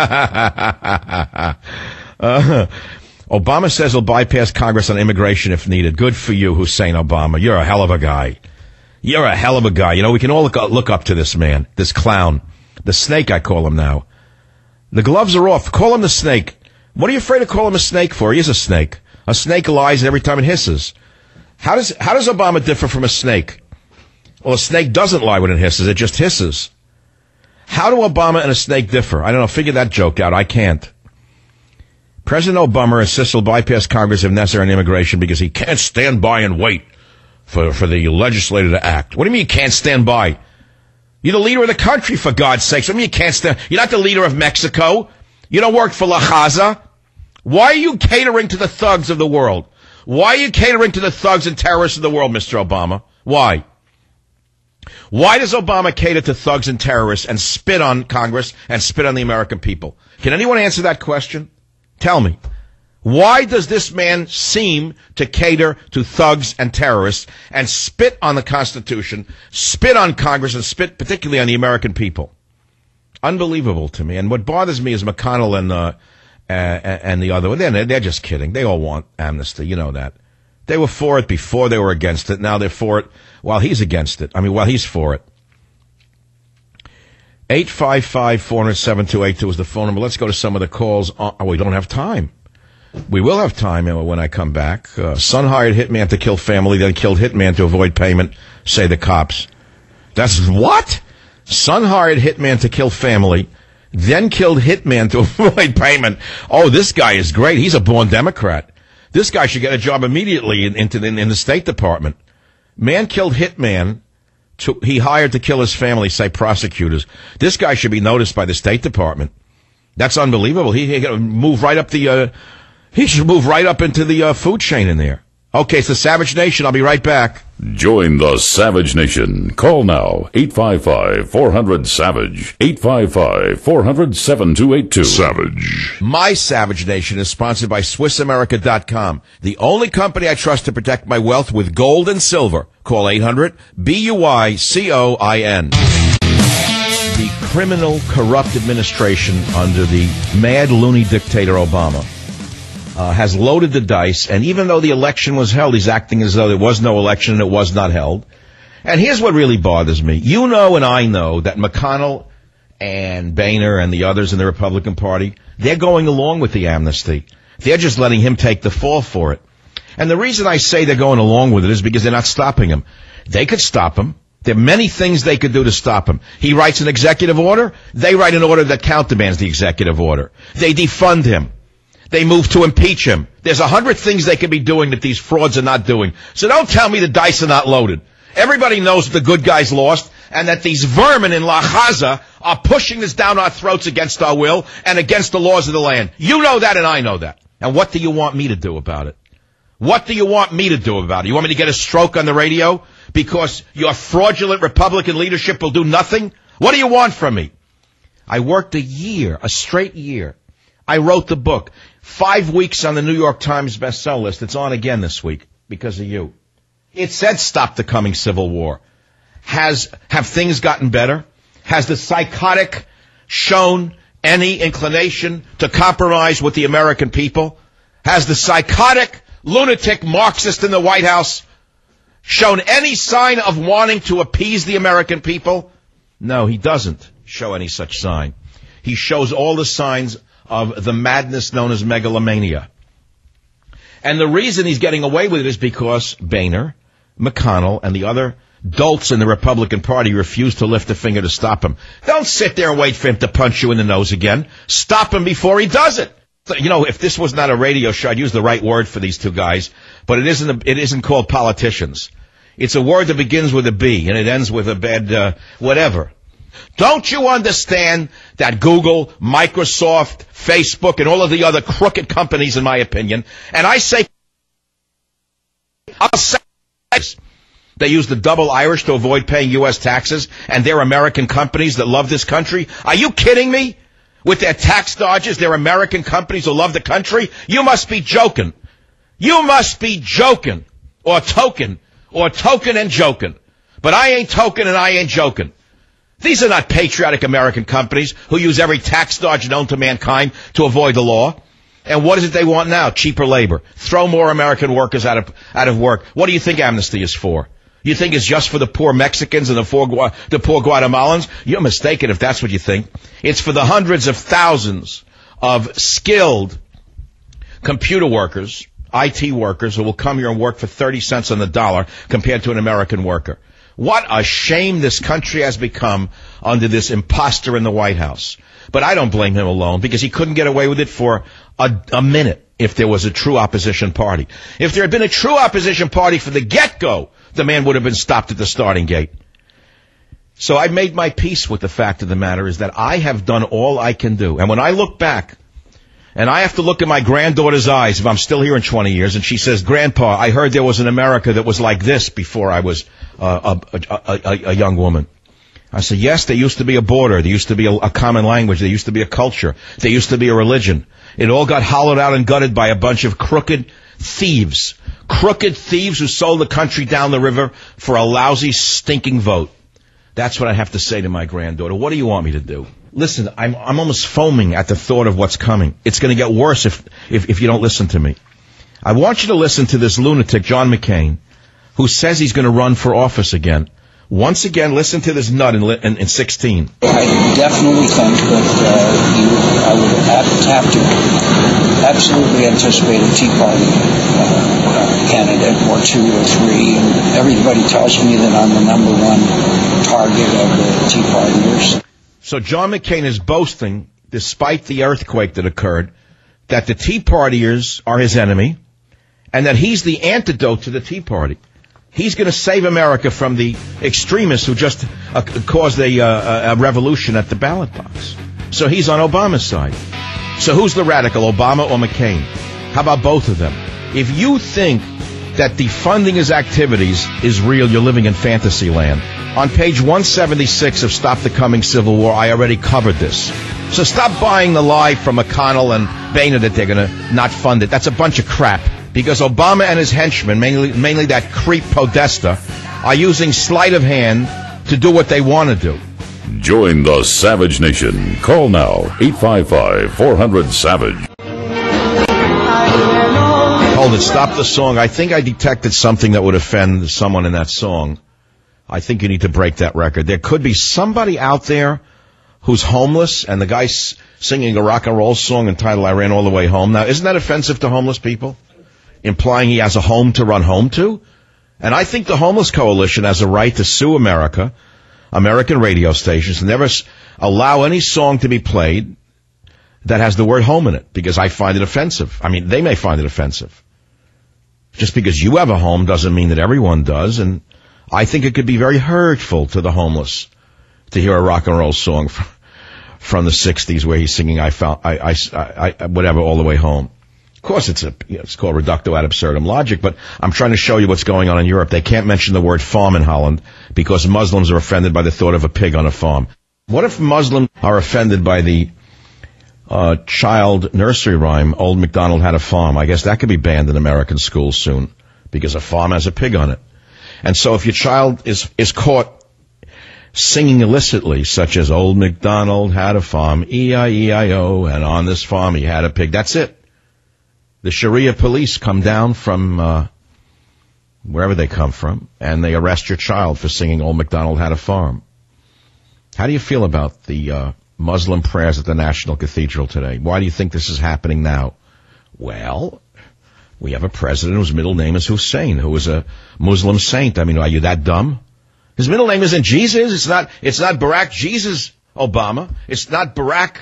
Obama says he'll bypass Congress on immigration if needed. Good for you, Hussein Obama. You're a hell of a guy. You're a hell of a guy. We can all look up to this man, this clown. The snake, I call him now. The gloves are off. Call him the snake. What are you afraid to call him a snake for? He is a snake. A snake lies every time it hisses. How does Obama differ from a snake? Well, a snake doesn't lie when it hisses. It just hisses. How do Obama and a snake differ? I don't know. Figure that joke out. I can't. President Obama insists he'll bypass Congress if necessary on immigration because he can't stand by and wait for the legislature to act. What do you mean you can't stand by? You're the leader of the country, for God's sakes. What do you mean you can't stand? You're not the leader of Mexico. You don't work for La Haza. Why are you catering to the thugs of the world? Why are you catering to the thugs and terrorists of the world, Mr. Obama? Why? Why does Obama cater to thugs and terrorists and spit on Congress and spit on the American people? Can anyone answer that question? Tell me. Why does this man seem to cater to thugs and terrorists and spit on the Constitution, spit on Congress, and spit particularly on the American people? Unbelievable to me. And what bothers me is McConnell and the other one. They're just kidding. They all want amnesty. You know that. They were for it before they were against it. Now they're for it while he's against it. While he's for it. 855-400-7282 is the phone number. Let's go to some of the calls. We don't have time. We will have time when I come back. Son hired hitman to kill family, then killed hitman to avoid payment, say the cops. That's what? Son hired hitman to kill family, then killed hitman to avoid payment. Oh, this guy is great. He's a born Democrat. This guy should get a job immediately in the State Department. Man killed hitman. He hired to kill his family, say prosecutors. This guy should be noticed by the State Department. That's unbelievable. He should move right up into the food chain in there. Okay, it's the Savage Nation. I'll be right back. Join the Savage Nation. Call now, 855-400-SAVAGE, 855-400-7282. Savage. My Savage Nation is sponsored by SwissAmerica.com, the only company I trust to protect my wealth with gold and silver. Call 800-BUICOIN. The criminal, corrupt administration under the mad, loony dictator Obama has loaded the dice, and even though the election was held, he's acting as though there was no election and it was not held. And here's what really bothers me. You know and I know that McConnell and Boehner and the others in the Republican Party, they're going along with the amnesty. They're just letting him take the fall for it. And the reason I say they're going along with it is because they're not stopping him. They could stop him. There are many things they could do to stop him. He writes an executive order. They write an order that countermands the executive order. They defund him. They move to impeach him. There's 100 things they could be doing that these frauds are not doing. So don't tell me the dice are not loaded. Everybody knows that the good guys lost and that these vermin in La Haza are pushing this down our throats against our will and against the laws of the land. You know that and I know that. And what do you want me to do about it? What do you want me to do about it? You want me to get a stroke on the radio because your fraudulent Republican leadership will do nothing? What do you want from me? I worked a straight year. I wrote the book. 5 weeks on the New York Times bestseller list. It's on again this week because of you. It said stop the coming civil war. Have things gotten better? Has the psychotic shown any inclination to compromise with the American people? Has the psychotic, lunatic Marxist in the White House shown any sign of wanting to appease the American people? No, he doesn't show any such sign. He shows all the signs of the madness known as megalomania. And the reason he's getting away with it is because Boehner, McConnell, and the other dolts in the Republican Party refuse to lift a finger to stop him. Don't sit there and wait for him to punch you in the nose again. Stop him before he does it. So, you know, if this was not a radio show, I'd use the right word for these two guys, but it isn't called politicians. It's a word that begins with a B and it ends with a bad, whatever. Don't you understand that Google, Microsoft, Facebook, and all of the other crooked companies, in my opinion, and I'll say this, they use the double Irish to avoid paying U.S. taxes, and they're American companies that love this country? Are you kidding me? With their tax dodges, they're American companies who love the country? You must be joking. You must be joking. Or token and joking. But I ain't token and I ain't joking. These are not patriotic American companies who use every tax dodge known to mankind to avoid the law. And what is it they want now? Cheaper labor. Throw more American workers out of work. What do you think amnesty is for? You think it's just for the poor Mexicans and the poor Guatemalans? You're mistaken if that's what you think. It's for the hundreds of thousands of skilled computer workers, IT workers, who will come here and work for 30 cents on the dollar compared to an American worker. What a shame this country has become under this imposter in the White House. But I don't blame him alone, because he couldn't get away with it for a minute if there was a true opposition party. If there had been a true opposition party for the get-go, the man would have been stopped at the starting gate. So I made my peace with the fact of the matter is that I have done all I can do. And when I look back, and I have to look in my granddaughter's eyes if I'm still here in 20 years, and she says, Grandpa, I heard there was an America that was like this before I was a young woman. I said, yes, there used to be a border. There used to be a common language. There used to be a culture. There used to be a religion. It all got hollowed out and gutted by a bunch of crooked thieves. Crooked thieves who sold the country down the river for a lousy, stinking vote. That's what I have to say to my granddaughter. What do you want me to do? Listen, I'm almost foaming at the thought of what's coming. It's going to get worse if you don't listen to me. I want you to listen to this lunatic, John McCain, who says he's going to run for office again. Once again, listen to this nut in 16. I definitely think that I would have to absolutely anticipate a Tea Party candidate or two or three. And everybody tells me that I'm the number one target of the Tea Partiers. So John McCain is boasting, despite the earthquake that occurred, that the Tea Partiers are his enemy and that he's the antidote to the Tea Party. He's going to save America from the extremists who just caused a revolution at the ballot box. So he's on Obama's side. So who's the radical, Obama or McCain? How about both of them? If you think that defunding his activities is real, you're living in fantasy land. On page 176 of Stop the Coming Civil War, I already covered this. So stop buying the lie from McConnell and Boehner that they're going to not fund it. That's a bunch of crap. Because Obama and his henchmen, mainly that creep Podesta, are using sleight of hand to do what they want to do. Join the Savage Nation. Call now, 855-400-SAVAGE. Hold it, stop the song. I think I detected something that would offend someone in that song. I think you need to break that record. There could be somebody out there who's homeless and the guy's singing a rock and roll song entitled I Ran All the Way Home. Now, isn't that offensive to homeless people? Implying he has a home to run home to? And I think the Homeless Coalition has a right to sue American radio stations, and never allow any song to be played that has the word home in it, because I find it offensive. I mean, they may find it offensive. Just because you have a home doesn't mean that everyone does, and I think it could be very hurtful to the homeless to hear a rock and roll song from the 60s where he's singing whatever all the way home. Of course, it's called reductio ad absurdum logic, but I'm trying to show you what's going on in Europe. They can't mention the word farm in Holland because Muslims are offended by the thought of a pig on a farm. What if Muslims are offended by the child nursery rhyme, Old MacDonald Had a Farm? I guess that could be banned in American schools soon because a farm has a pig on it. And so if your child is caught singing illicitly, such as Old MacDonald had a farm, E-I-E-I-O, and on this farm he had a pig, that's it. The Sharia police come down from wherever they come from, and they arrest your child for singing Old MacDonald Had a Farm. How do you feel about the Muslim prayers at the National Cathedral today? Why do you think this is happening now? Well, we have a president whose middle name is Hussein, who is a Muslim saint. I mean, are you that dumb? His middle name isn't Jesus. It's not Barack Jesus Obama. It's not Barack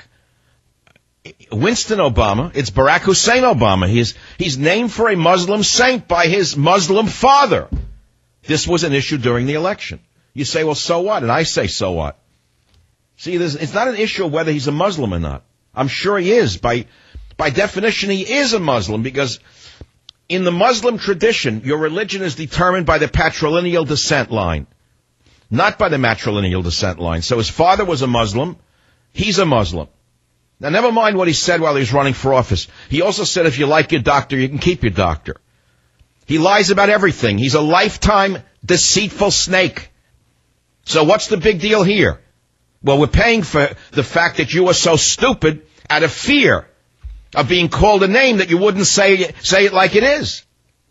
Winston Obama. It's Barack Hussein Obama. He's named for a Muslim saint by his Muslim father. This was an issue during the election. You say, well, so what? And I say, so what? See, it's not an issue of whether he's a Muslim or not. I'm sure he is. By definition, he is a Muslim, because in the Muslim tradition, your religion is determined by the patrilineal descent line, not by the matrilineal descent line. So his father was a Muslim. He's a Muslim. Now, never mind what he said while he was running for office. He also said if you like your doctor, you can keep your doctor. He lies about everything. He's a lifetime deceitful snake. So what's the big deal here? Well, we're paying for the fact that you are so stupid out of fear of being called a name that you wouldn't say it like it is.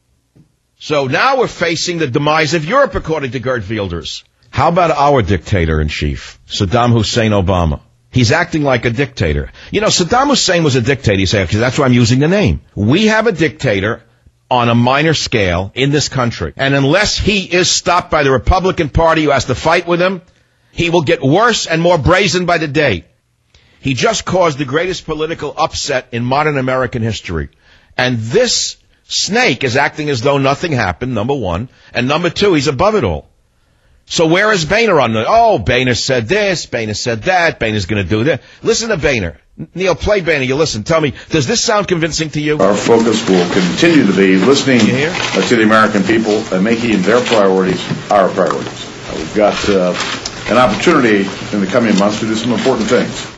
So now we're facing the demise of Europe, according to Gerd Wilders. How about our dictator-in-chief, Saddam Hussein Obama? He's acting like a dictator. You know, Saddam Hussein was a dictator. You say, okay, that's why I'm using the name. We have a dictator on a minor scale in this country. And unless he is stopped by the Republican Party who has to fight with him, he will get worse and more brazen by the day. He just caused the greatest political upset in modern American history. And this snake is acting as though nothing happened, number one. And number two, he's above it all. So where is Boehner on the... Oh, Boehner said this, Boehner said that, Boehner's going to do that. Listen to Boehner. Neil, play Boehner. You listen. Tell me, does this sound convincing to you? Our focus will continue to be listening to the American people and making their priorities our priorities. We've got an opportunity in the coming months to do some important things.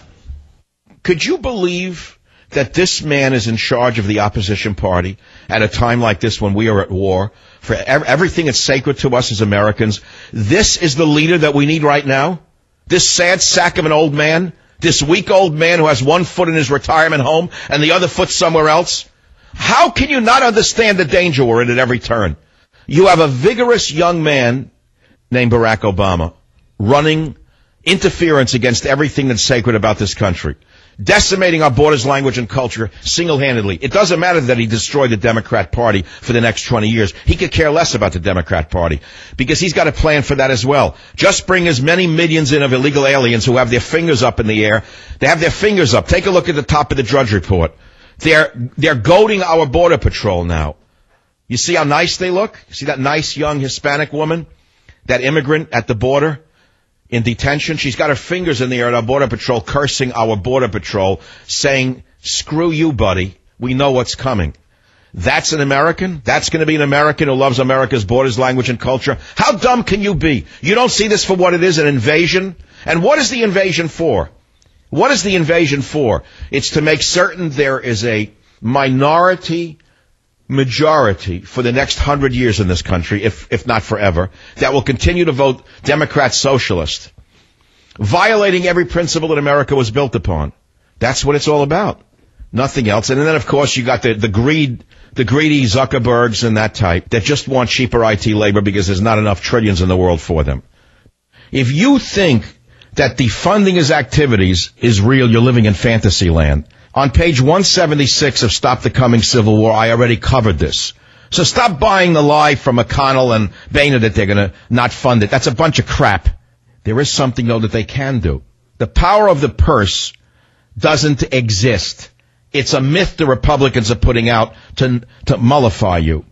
Could you believe that this man is in charge of the opposition party at a time like this when we are at war for everything that's sacred to us as Americans? This is the leader that we need right now? This sad sack of an old man? This weak old man who has one foot in his retirement home and the other foot somewhere else? How can you not understand the danger we're in at every turn? You have a vigorous young man named Barack Obama running interference against everything that's sacred about this country, decimating our borders, language, and culture single-handedly. It doesn't matter that he destroyed the Democrat Party for the next 20 years. He could care less about the Democrat Party because he's got a plan for that as well. Just bring as many millions in of illegal aliens who have their fingers up in the air. They have their fingers up. Take a look at the top of the Drudge Report. They're goading our Border Patrol now. You see how nice they look? See that nice young Hispanic woman? That immigrant at the border? In detention, she's got her fingers in the air at our Border Patrol, cursing our Border Patrol, saying, screw you, buddy. We know what's coming. That's an American? That's going to be an American who loves America's borders, language, and culture? How dumb can you be? You don't see this for what it is, an invasion? And what is the invasion for? What is the invasion for? It's to make certain there is a minority majority for the next 100 years in this country, if not forever, that will continue to vote Democrat socialist, violating every principle that America was built upon. That's what it's all about. Nothing else. And then, of course, you got the greedy Zuckerbergs and that type that just want cheaper IT labor because there's not enough trillions in the world for them. If you think that defunding his activities is real, you're living in fantasy land. On page 176 of Stop the Coming Civil War, I already covered this. So stop buying the lie from McConnell and Boehner that they're going to not fund it. That's a bunch of crap. There is something, though, that they can do. The power of the purse doesn't exist. It's a myth the Republicans are putting out to mollify you.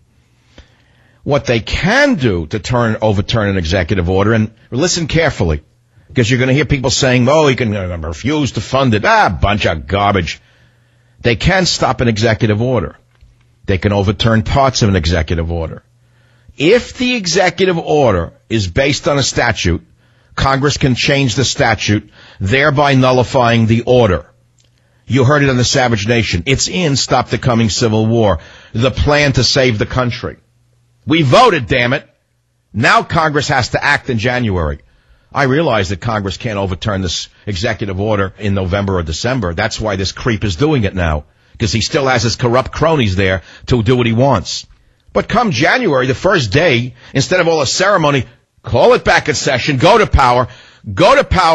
What they can do to overturn an executive order, and listen carefully, because you're going to hear people saying, oh, he can refuse to fund it. Bunch of garbage. They can stop an executive order. They can overturn parts of an executive order. If the executive order is based on a statute, Congress can change the statute, thereby nullifying the order. You heard it on the Savage Nation. It's in Stop the Coming Civil War, the plan to save the country. We voted, damn it. Now Congress has to act in January. I realize that Congress can't overturn this executive order in November or December. That's why this creep is doing it now, because he still has his corrupt cronies there to do what he wants. But come January, the first day, instead of all a ceremony, call it back in session, go to power, go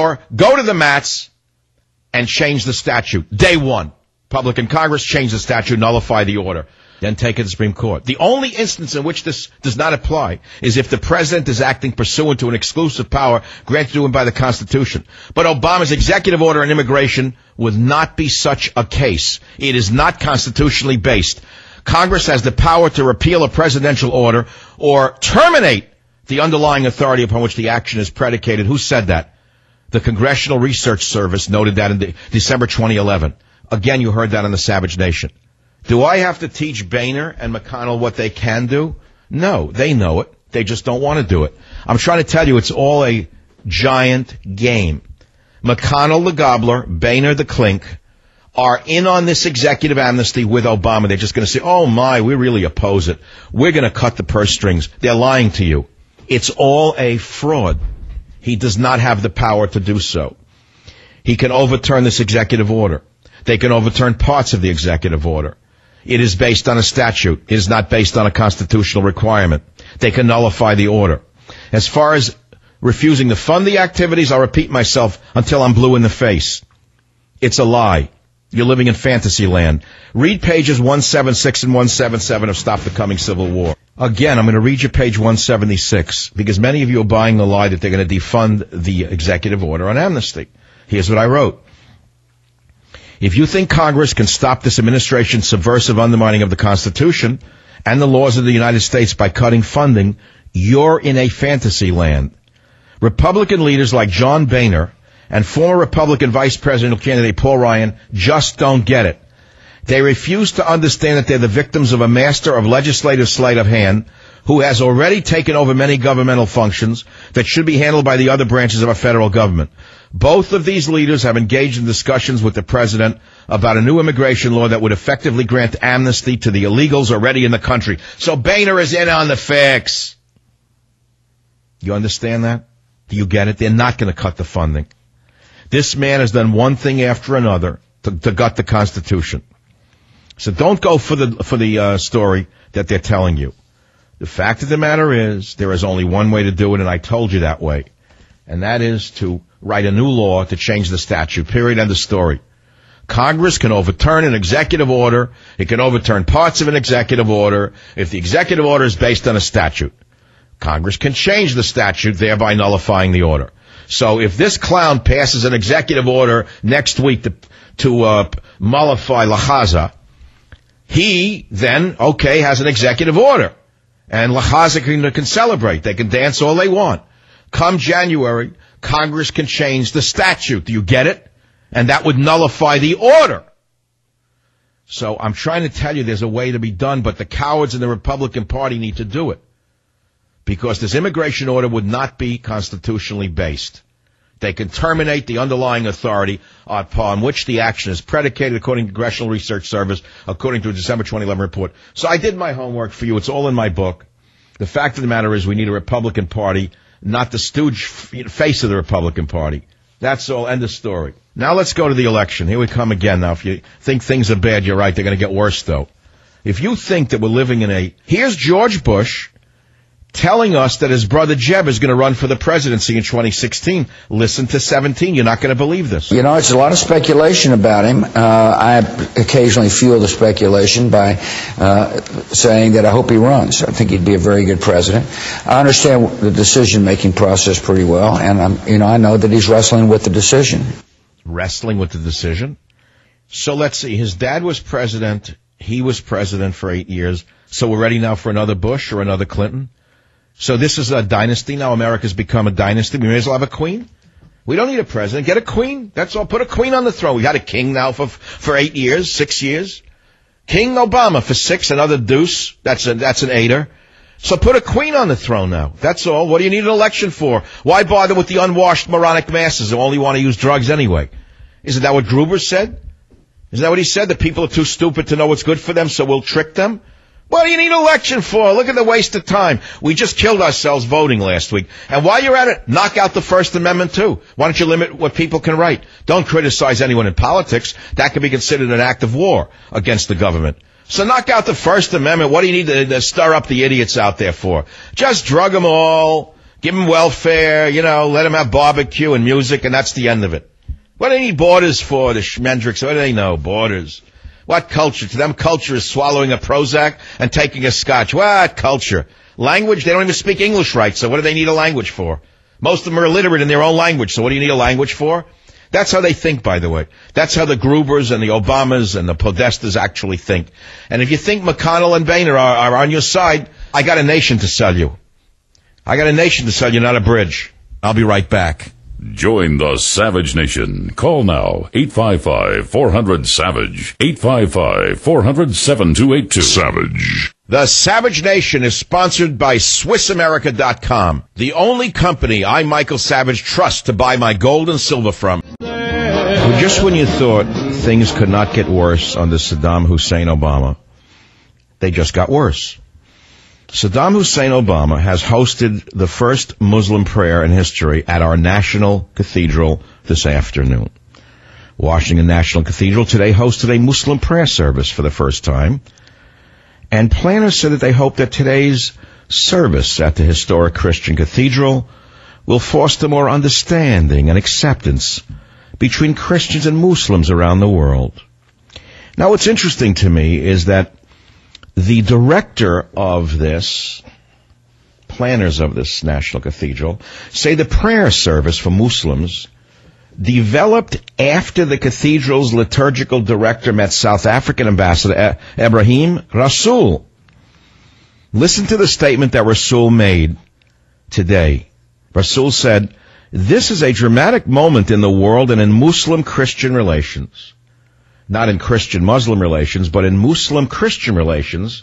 to the mats, and change the statute. Day one. Republican Congress, change the statute, nullify the order. Then take it to the Supreme Court. The only instance in which this does not apply is if the president is acting pursuant to an exclusive power granted to him by the Constitution. But Obama's executive order on immigration would not be such a case. It is not constitutionally based. Congress has the power to repeal a presidential order or terminate the underlying authority upon which the action is predicated. Who said that? The Congressional Research Service noted that in December 2011. Again, you heard that on the Savage Nation. Do I have to teach Boehner and McConnell what they can do? No, they know it. They just don't want to do it. I'm trying to tell you, it's all a giant game. McConnell the gobbler, Boehner the clink, are in on this executive amnesty with Obama. They're just going to say, oh my, we really oppose it. We're going to cut the purse strings. They're lying to you. It's all a fraud. He does not have the power to do so. He can overturn this executive order. They can overturn parts of the executive order. It is based on a statute. It is not based on a constitutional requirement. They can nullify the order. As far as refusing to fund the activities, I'll repeat myself until I'm blue in the face. It's a lie. You're living in fantasy land. Read pages 176 and 177 of Stop the Coming Civil War. Again, I'm going to read you page 176, because many of you are buying the lie that they're going to defund the executive order on amnesty. Here's what I wrote. If you think Congress can stop this administration's subversive undermining of the Constitution and the laws of the United States by cutting funding, you're in a fantasy land. Republican leaders like John Boehner and former Republican Vice Presidential candidate Paul Ryan just don't get it. They refuse to understand that they're the victims of a master of legislative sleight of hand who has already taken over many governmental functions that should be handled by the other branches of our federal government. Both of these leaders have engaged in discussions with the president about a new immigration law that would effectively grant amnesty to the illegals already in the country. So Boehner is in on the fix. You understand that? Do you get it? They're not going to cut the funding. This man has done one thing after another to gut the Constitution. So don't go for the story that they're telling you. The fact of the matter is, there is only one way to do it, and I told you that way. And that is to write a new law to change the statute. Period. End of story. Congress can overturn an executive order. It can overturn parts of an executive order if the executive order is based on a statute. Congress can change the statute, thereby nullifying the order. So if this clown passes an executive order next week to mollify Lahaza, he then, has an executive order. And Lahaza can celebrate. They can dance all they want. Come January, Congress can change the statute. Do you get it? And that would nullify the order. So I'm trying to tell you there's a way to be done, but the cowards in the Republican Party need to do it. Because this immigration order would not be constitutionally based. They can terminate the underlying authority upon which the action is predicated, according to the Congressional Research Service, according to a December 2011 report. So I did my homework for you. It's all in my book. The fact of the matter is we need a Republican Party, not the stooge face of the Republican Party. That's all. End of story. Now let's go to the election. Here we come again. Now, if you think things are bad, you're right. They're going to get worse, though. If you think that we're living in here's George Bush telling us that his brother Jeb is going to run for the presidency in 2016. Listen to 17. You're not going to believe this. You know, it's a lot of speculation about him. I occasionally fuel the speculation by saying that I hope he runs. I think he'd be a very good president. I understand the decision-making process pretty well, and I know that he's wrestling with the decision. Wrestling with the decision? So let's see. His dad was president. He was president for 8 years. So we're ready now for another Bush or another Clinton? So this is a dynasty now. America's become a dynasty. We may as well have a queen. We don't need a president. Get a queen. That's all. Put a queen on the throne. We had a king now for 8 years, 6 years. King Obama for 6, another deuce. That's an 8er. So put a queen on the throne now. That's all. What do you need an election for? Why bother with the unwashed moronic masses who only want to use drugs anyway? Isn't that what Gruber said? Isn't that what he said? That people are too stupid to know what's good for them, so we'll trick them? What do you need an election for? Look at the waste of time. We just killed ourselves voting last week. And while you're at it, knock out the First Amendment too. Why don't you limit what people can write? Don't criticize anyone in politics. That could be considered an act of war against the government. So knock out the First Amendment. What do you need to stir up the idiots out there for? Just drug them all, give them welfare, let them have barbecue and music, and that's the end of it. What do they need borders for, the Schmendricks? What do they know? Borders. What culture? To them, culture is swallowing a Prozac and taking a scotch. What culture? Language? They don't even speak English right, so what do they need a language for? Most of them are illiterate in their own language, so what do you need a language for? That's how they think, by the way. That's how the Grubers and the Obamas and the Podestas actually think. And if you think McConnell and Boehner are on your side, I got a nation to sell you. I got a nation to sell you, not a bridge. I'll be right back. Join the Savage Nation. Call now, 855-400-SAVAGE, 855-400-7282. Savage. The Savage Nation is sponsored by SwissAmerica.com, the only company I, Michael Savage, trust to buy my gold and silver from. Just when you thought things could not get worse under Saddam Hussein Obama, they just got worse. Saddam Hussein Obama has hosted the first Muslim prayer in history at our National Cathedral this afternoon. Washington National Cathedral today hosted a Muslim prayer service for the first time, and planners said that they hope that today's service at the historic Christian cathedral will foster more understanding and acceptance between Christians and Muslims around the world. Now, what's interesting to me is that the director of this, planners of this National Cathedral, say the prayer service for Muslims developed after the cathedral's liturgical director met South African ambassador Ebrahim Rasool. Listen to the statement that Rasool made today. Rasool said, "This is a dramatic moment in the world and in Muslim-Christian relations." Not in Christian-Muslim relations, but in Muslim-Christian relations,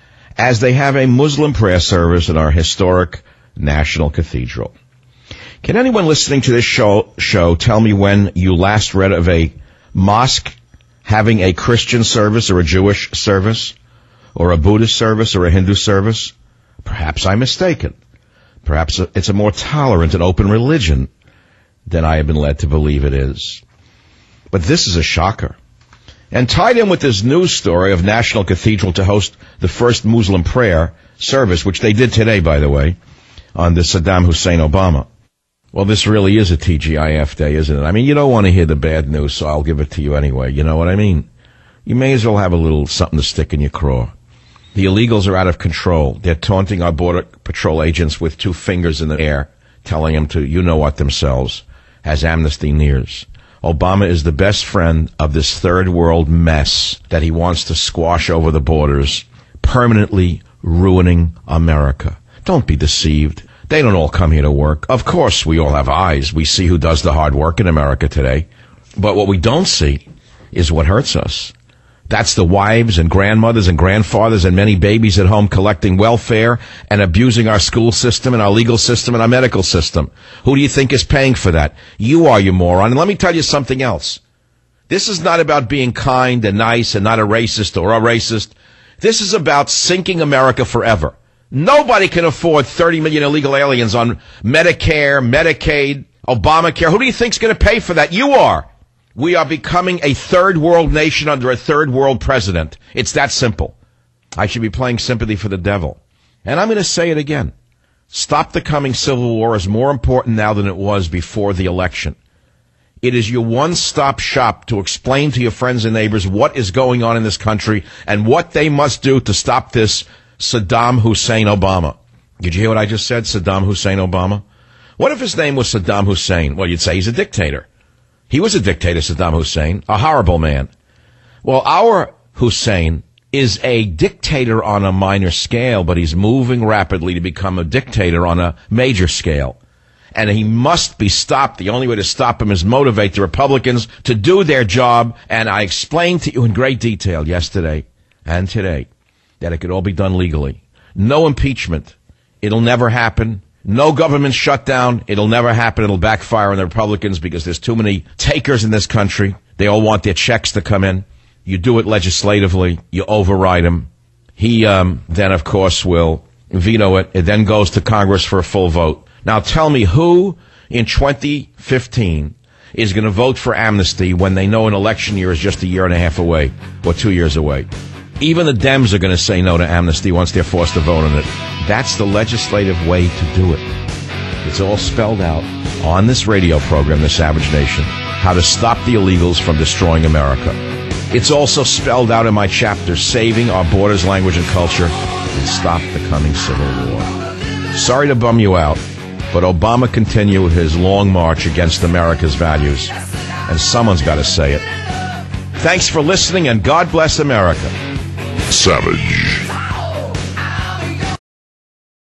as they have a Muslim prayer service in our historic National Cathedral. Can anyone listening to this show tell me when you last read of a mosque having a Christian service or a Jewish service or a Buddhist service or a Hindu service? Perhaps I'm mistaken. Perhaps it's a more tolerant and open religion than I have been led to believe it is. But this is a shocker. And tied in with this news story of National Cathedral to host the first Muslim prayer service, which they did today, by the way, on the Saddam Hussein Obama. Well, this really is a TGIF day, isn't it? I mean, you don't want to hear the bad news, so I'll give it to you anyway. You know what I mean? You may as well have a little something to stick in your craw. The illegals are out of control. They're taunting our Border Patrol agents with 2 fingers in the air, telling them to you-know-what themselves, as amnesty nears. Obama is the best friend of this third world mess that he wants to squash over the borders, permanently ruining America. Don't be deceived. They don't all come here to work. Of course, we all have eyes. We see who does the hard work in America today. But what we don't see is what hurts us. That's the wives and grandmothers and grandfathers and many babies at home collecting welfare and abusing our school system and our legal system and our medical system. Who do you think is paying for that? You are, you moron. And let me tell you something else. This is not about being kind and nice and not a racist or a racist. This is about sinking America forever. Nobody can afford 30 million illegal aliens on Medicare, Medicaid, Obamacare. Who do you think is going to pay for that? You are. We are becoming a third world nation under a third world president. It's that simple. I should be playing sympathy for the devil. And I'm going to say it again. Stop the coming civil war is more important now than it was before the election. It is your one-stop shop to explain to your friends and neighbors what is going on in this country and what they must do to stop this Saddam Hussein Obama. Did you hear what I just said? Saddam Hussein Obama? What if his name was Saddam Hussein? Well, you'd say he's a dictator. He was a dictator, Saddam Hussein, a horrible man. Well, our Hussein is a dictator on a minor scale, but he's moving rapidly to become a dictator on a major scale. And he must be stopped. The only way to stop him is motivate the Republicans to do their job. And I explained to you in great detail yesterday and today that it could all be done legally. No impeachment. It'll never happen. No government shutdown. It'll never happen. It'll backfire on the Republicans because there's too many takers in this country. They all want their checks to come in. You do it legislatively. You override him. He then, of course, will veto it. It then goes to Congress for a full vote. Now tell me who in 2015 is going to vote for amnesty when they know an election year is just a year and a half away or 2 years away. Even the Dems are going to say no to amnesty once they're forced to vote on it. That's the legislative way to do it. It's all spelled out on this radio program, The Savage Nation, how to stop the illegals from destroying America. It's also spelled out in my chapter, Saving Our Borders, Language, and Culture, and Stop the Coming Civil War. Sorry to bum you out, but Obama continued his long march against America's values, and someone's got to say it. Thanks for listening, and God bless America. Savage.